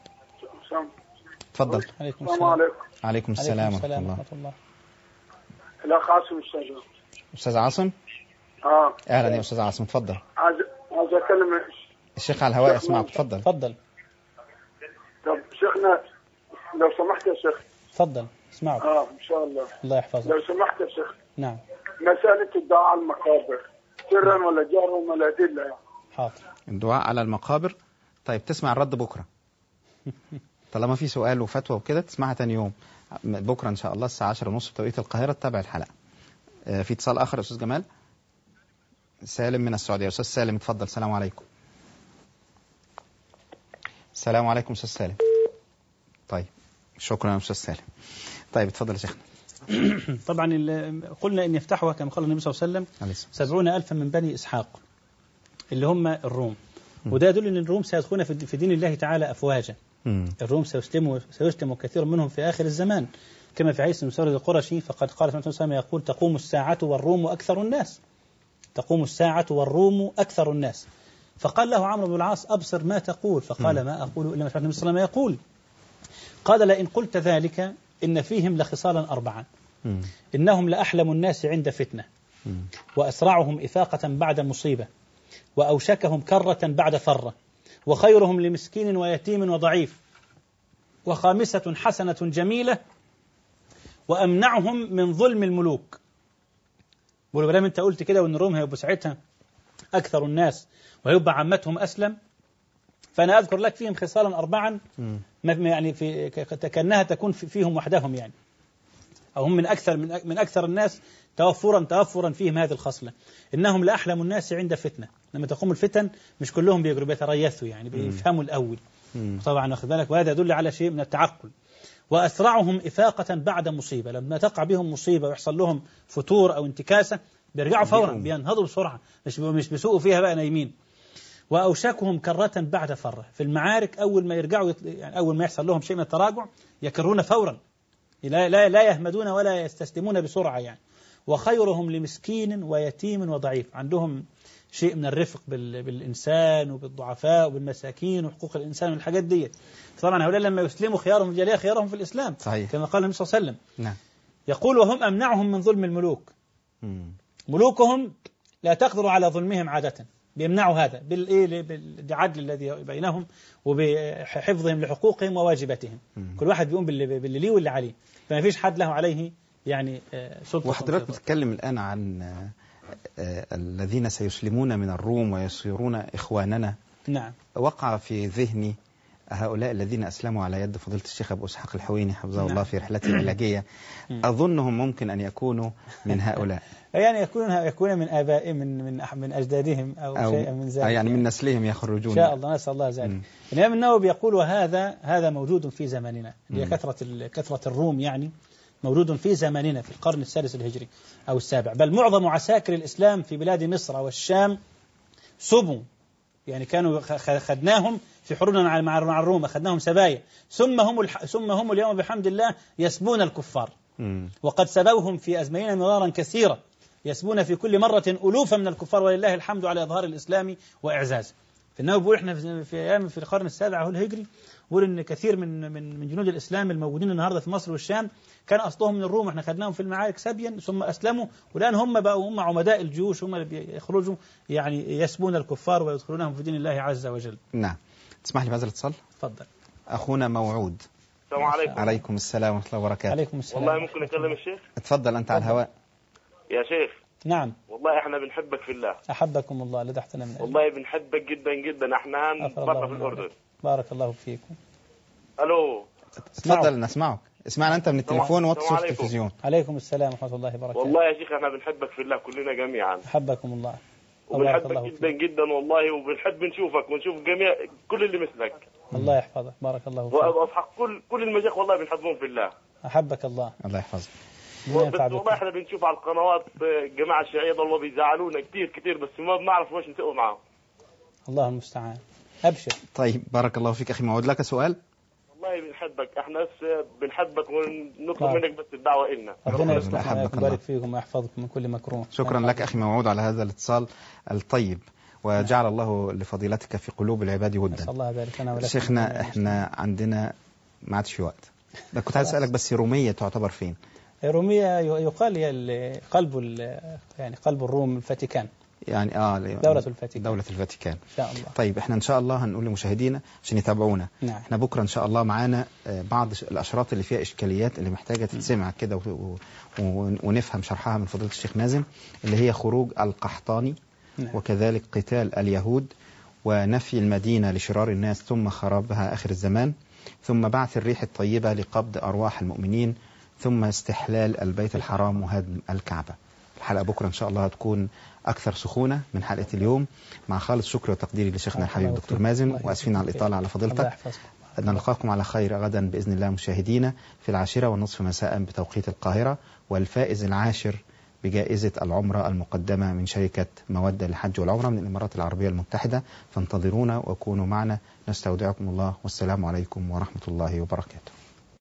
تفضل. عليكم السلام. عليكم السلام ورحمة الله. الله. الأخ عاصم الشجر. أستاذ عاصم. اه أهلا يا أستاذ عاصم تفضل. عايز عايز أكلم الشيخ على الهواء يسمعك تفضل. تفضل. طب شيخنا لو سمحت يا شيخ. تفضل اسمعك. اه إن شاء الله. الله يحفظك. لو سمحت يا شيخ. نعم. مسألة الدعاء على المقابر سرا ولا جهرا ولا أدلة يعني. حاضر. الدعاء على المقابر. طيب تسمع الرد بكرة طالما في سؤال وفتوى وكده تسمعها تاني يوم بكرة إن شاء الله الساعة عشرة ونص بتوقيت القاهرة تتابع الحلقة. آه في اتصال آخر يا أستاذ جمال. سالم من السعودية. أستاذ سالم اتفضل. السلام عليكم. السلام عليكم أستاذ سالم. طيب شكرا يا أستاذ سالم. طيب اتفضل يا شيخنا. طبعا قلنا إن يفتحها كما قال النبي صلى الله عليه وسلم سبعون ألفا من بني إسحاق اللي هم الروم. وده يدل أن الروم سيدخلون في دين الله تعالى أفواجا. الروم سيسلموا سيسلم كثير منهم في آخر الزمان كما في حديث مسورد القرشي فقد قال صلى الله عليه وسلم يقول تقوم الساعة والروم أكثر الناس. تقوم الساعة والروم أكثر الناس. فقال له عمرو بن العاص أبصر ما تقول فقال ما أقول إلا ما سمعت النبي صلى الله عليه وسلم يقول. قال لئن قلت ذلك إن فيهم لخصالا أربعا إنهم لأحلم الناس عند فتنة وأسرعهم إفاقة بعد مصيبة وأوشكهم كرة بعد فرة وخيرهم لمسكين ويتيم وضعيف وخامسة حسنة جميلة وأمنعهم من ظلم الملوك. بقولوا بلام أنت قلت كده وإن الروم هيبقوا ساعتها أكثر الناس ويبقى عامتهم أسلم فأنا أذكر لك فيهم خصالا أربعا يعني في كأنها تكون فيهم وحدهم يعني أو هم من أكثر من من أكثر الناس توفرا توفرا فيهم هذه الخصلة. إنهم لأحلم الناس عند فتنة. لما تقوم الفتن مش كلهم بيجروا بيتريثوا يعني بيفهموا الأول طبعا واخد بالك وهذا يدل على شيء من التعقل. وأسرعهم إفاقة بعد مصيبة لما تقع بهم مصيبة ويحصل لهم فتور أو انتكاسة بيرجعوا فورا بينهضوا بسرعة مش مش بيسوقوا فيها بقى نايمين. وأوشكهم كرة بعد فرة في المعارك أول ما يرجعوا يعني أول ما يحصل لهم شيء من التراجع يكرون فورا لا لا لا يهمدون ولا يستسلمون بسرعة يعني. وخيرهم لمسكين ويتيم وضعيف عندهم شيء من الرفق بالإنسان وبالضعفاء وبالمساكين وحقوق الإنسان والحاجات دي. طبعا هؤلاء لما يسلموا خيارهم الجالية خيارهم في الإسلام صحيح. كما قال النبي صلى الله عليه وسلم. نعم. يقول وهم أمنعهم من ظلم الملوك. مم. ملوكهم لا تقدر على ظلمهم عادة بيمنعوا هذا بالإيه بالعدل الذي بينهم وبحفظهم لحقوقهم وواجباتهم. مم. كل واحد بيقوم باللي ليه واللي عليه فما فيش حد له عليه يعني سلطة. وحضرتك بتتكلم الآن عن الذين سيسلمون من الروم ويصيرون إخواننا. نعم. وقع في ذهني هؤلاء الذين أسلموا على يد فضيلة الشيخ أبو إسحاق الحويني حفظه نعم. الله في رحلته العلاجية، أظنهم ممكن أن يكونوا من هؤلاء، يعني يكون يكون من آبائهم من من من أجدادهم أو, أو شيء من ذلك، يعني من نسلهم يخرجون إن شاء الله، نسأل الله ذلك. الإمام النووي يقول وهذا هذا موجود في زماننا، هي كثرة كثرة الروم يعني موجود في زماننا في القرن السادس الهجري أو السابع، بل معظم عساكر الإسلام في بلاد مصر والشام سبوا، يعني كانوا خدناهم في حروبنا مع الروم، أخذناهم سبايا، ثم هم ثم هم اليوم بحمد الله يسبون الكفار، وقد سبوهم في أزمنة مرارا كثيرة، يسبون في كل مرة ألوفا من الكفار، ولله الحمد على إظهار الإسلام وإعزازه. في النووي بيقول إحنا في أيام في القرن السابع الهجري، بيقول إن كثير من من من جنود الإسلام الموجودين النهارده في مصر والشام كان أصلهم من الروم، إحنا خدناهم في المعارك سبيا ثم أسلموا، والآن هم بقوا هم عمداء الجيوش، هم اللي بيخرجوا يعني يسبون الكفار ويدخلونهم في دين الله عز وجل. نعم. تسمح لي بهذا الاتصال؟ تفضل. أخونا موعود. السلام عليكم. عليكم السلام ورحمة الله وبركاته. عليكم السلام. والله ممكن أكلم الشيخ؟ اتفضل أنت على الهواء. يا شيخ. نعم. والله احنا بنحبك في الله. أحبكم الله لدحتنا من أجل. والله بنحبك جدا جدا، احنا برا في الأردن. بارك الله فيكم. ألو. تفضل نسمعك. اسمعنا أنت من التليفون وتصل التلفزيون. عليكم السلام ورحمة الله وبركاته. والله يا شيخ احنا بنحبك في الله كلنا جميعا. أحبكم الله. وبنحبك جدا جدا والله، وبنحب نشوفك ونشوف جميع كل اللي مثلك. الله يحفظك. بارك الله فيك. وأصحاب كل كل المشايخ والله بنحبهم في الله. أحبك الله. الله يحفظك. والله احنا بنشوف على القنوات الجماعة الشيعية ضلوا بيزعلونا كتير كتير، بس ما بنعرف وش نسوي معهم. الله المستعان. أبشر. طيب بارك الله فيك أخي موعود. لك سؤال؟ والله بنحبك، احنا بنحبك ونطلب منك بس الدعوة إلنا. ربنا يبارك فيكم ويحفظكم من كل مكروه. شكرا لك أخي موعود على هذا الاتصال الطيب، وجعل الله لفضيلتك في قلوب العباد ودا. الله ذلك أنا ولكم. شيخنا احنا عندنا ما عادش وقت، كنت عايز أسألك بس رومية تعتبر فين؟ رومية يقال هي قلب يعني قلب الروم الفاتيكان، يعني اه دولة الفاتيكان. دولة الفاتيكان إن شاء الله. طيب احنا إن شاء الله هنقول لمشاهدينا عشان يتابعونا. نعم. احنا بكرة إن شاء الله معانا بعض الأشراط اللي فيها إشكاليات اللي محتاجة تتسمع كده ونفهم شرحها من فضيلة الشيخ مازن، اللي هي خروج القحطاني. نعم. وكذلك قتال اليهود، ونفي المدينة لشرار الناس ثم خرابها آخر الزمان، ثم بعث الريح الطيبة لقبض أرواح المؤمنين، ثم استحلال البيت الحرام وهدم الكعبة. الحلقة بكرة إن شاء الله هتكون أكثر سخونة من حلقة اليوم، مع خالص شكر وتقديري لشيخنا الحبيب دكتور مازن، وأسفين على الإطالة على فضيلتك. نلقاكم على خير غدا بإذن الله مشاهدينا في العاشرة والنصف مساء بتوقيت القاهرة، والفائز العاشر بجائزة العمرة المقدمة من شركة مودة للحج والعمرة من الإمارات العربية المتحدة. فانتظرونا وكونوا معنا، نستودعكم الله، والسلام عليكم ورحمة الله وبركاته.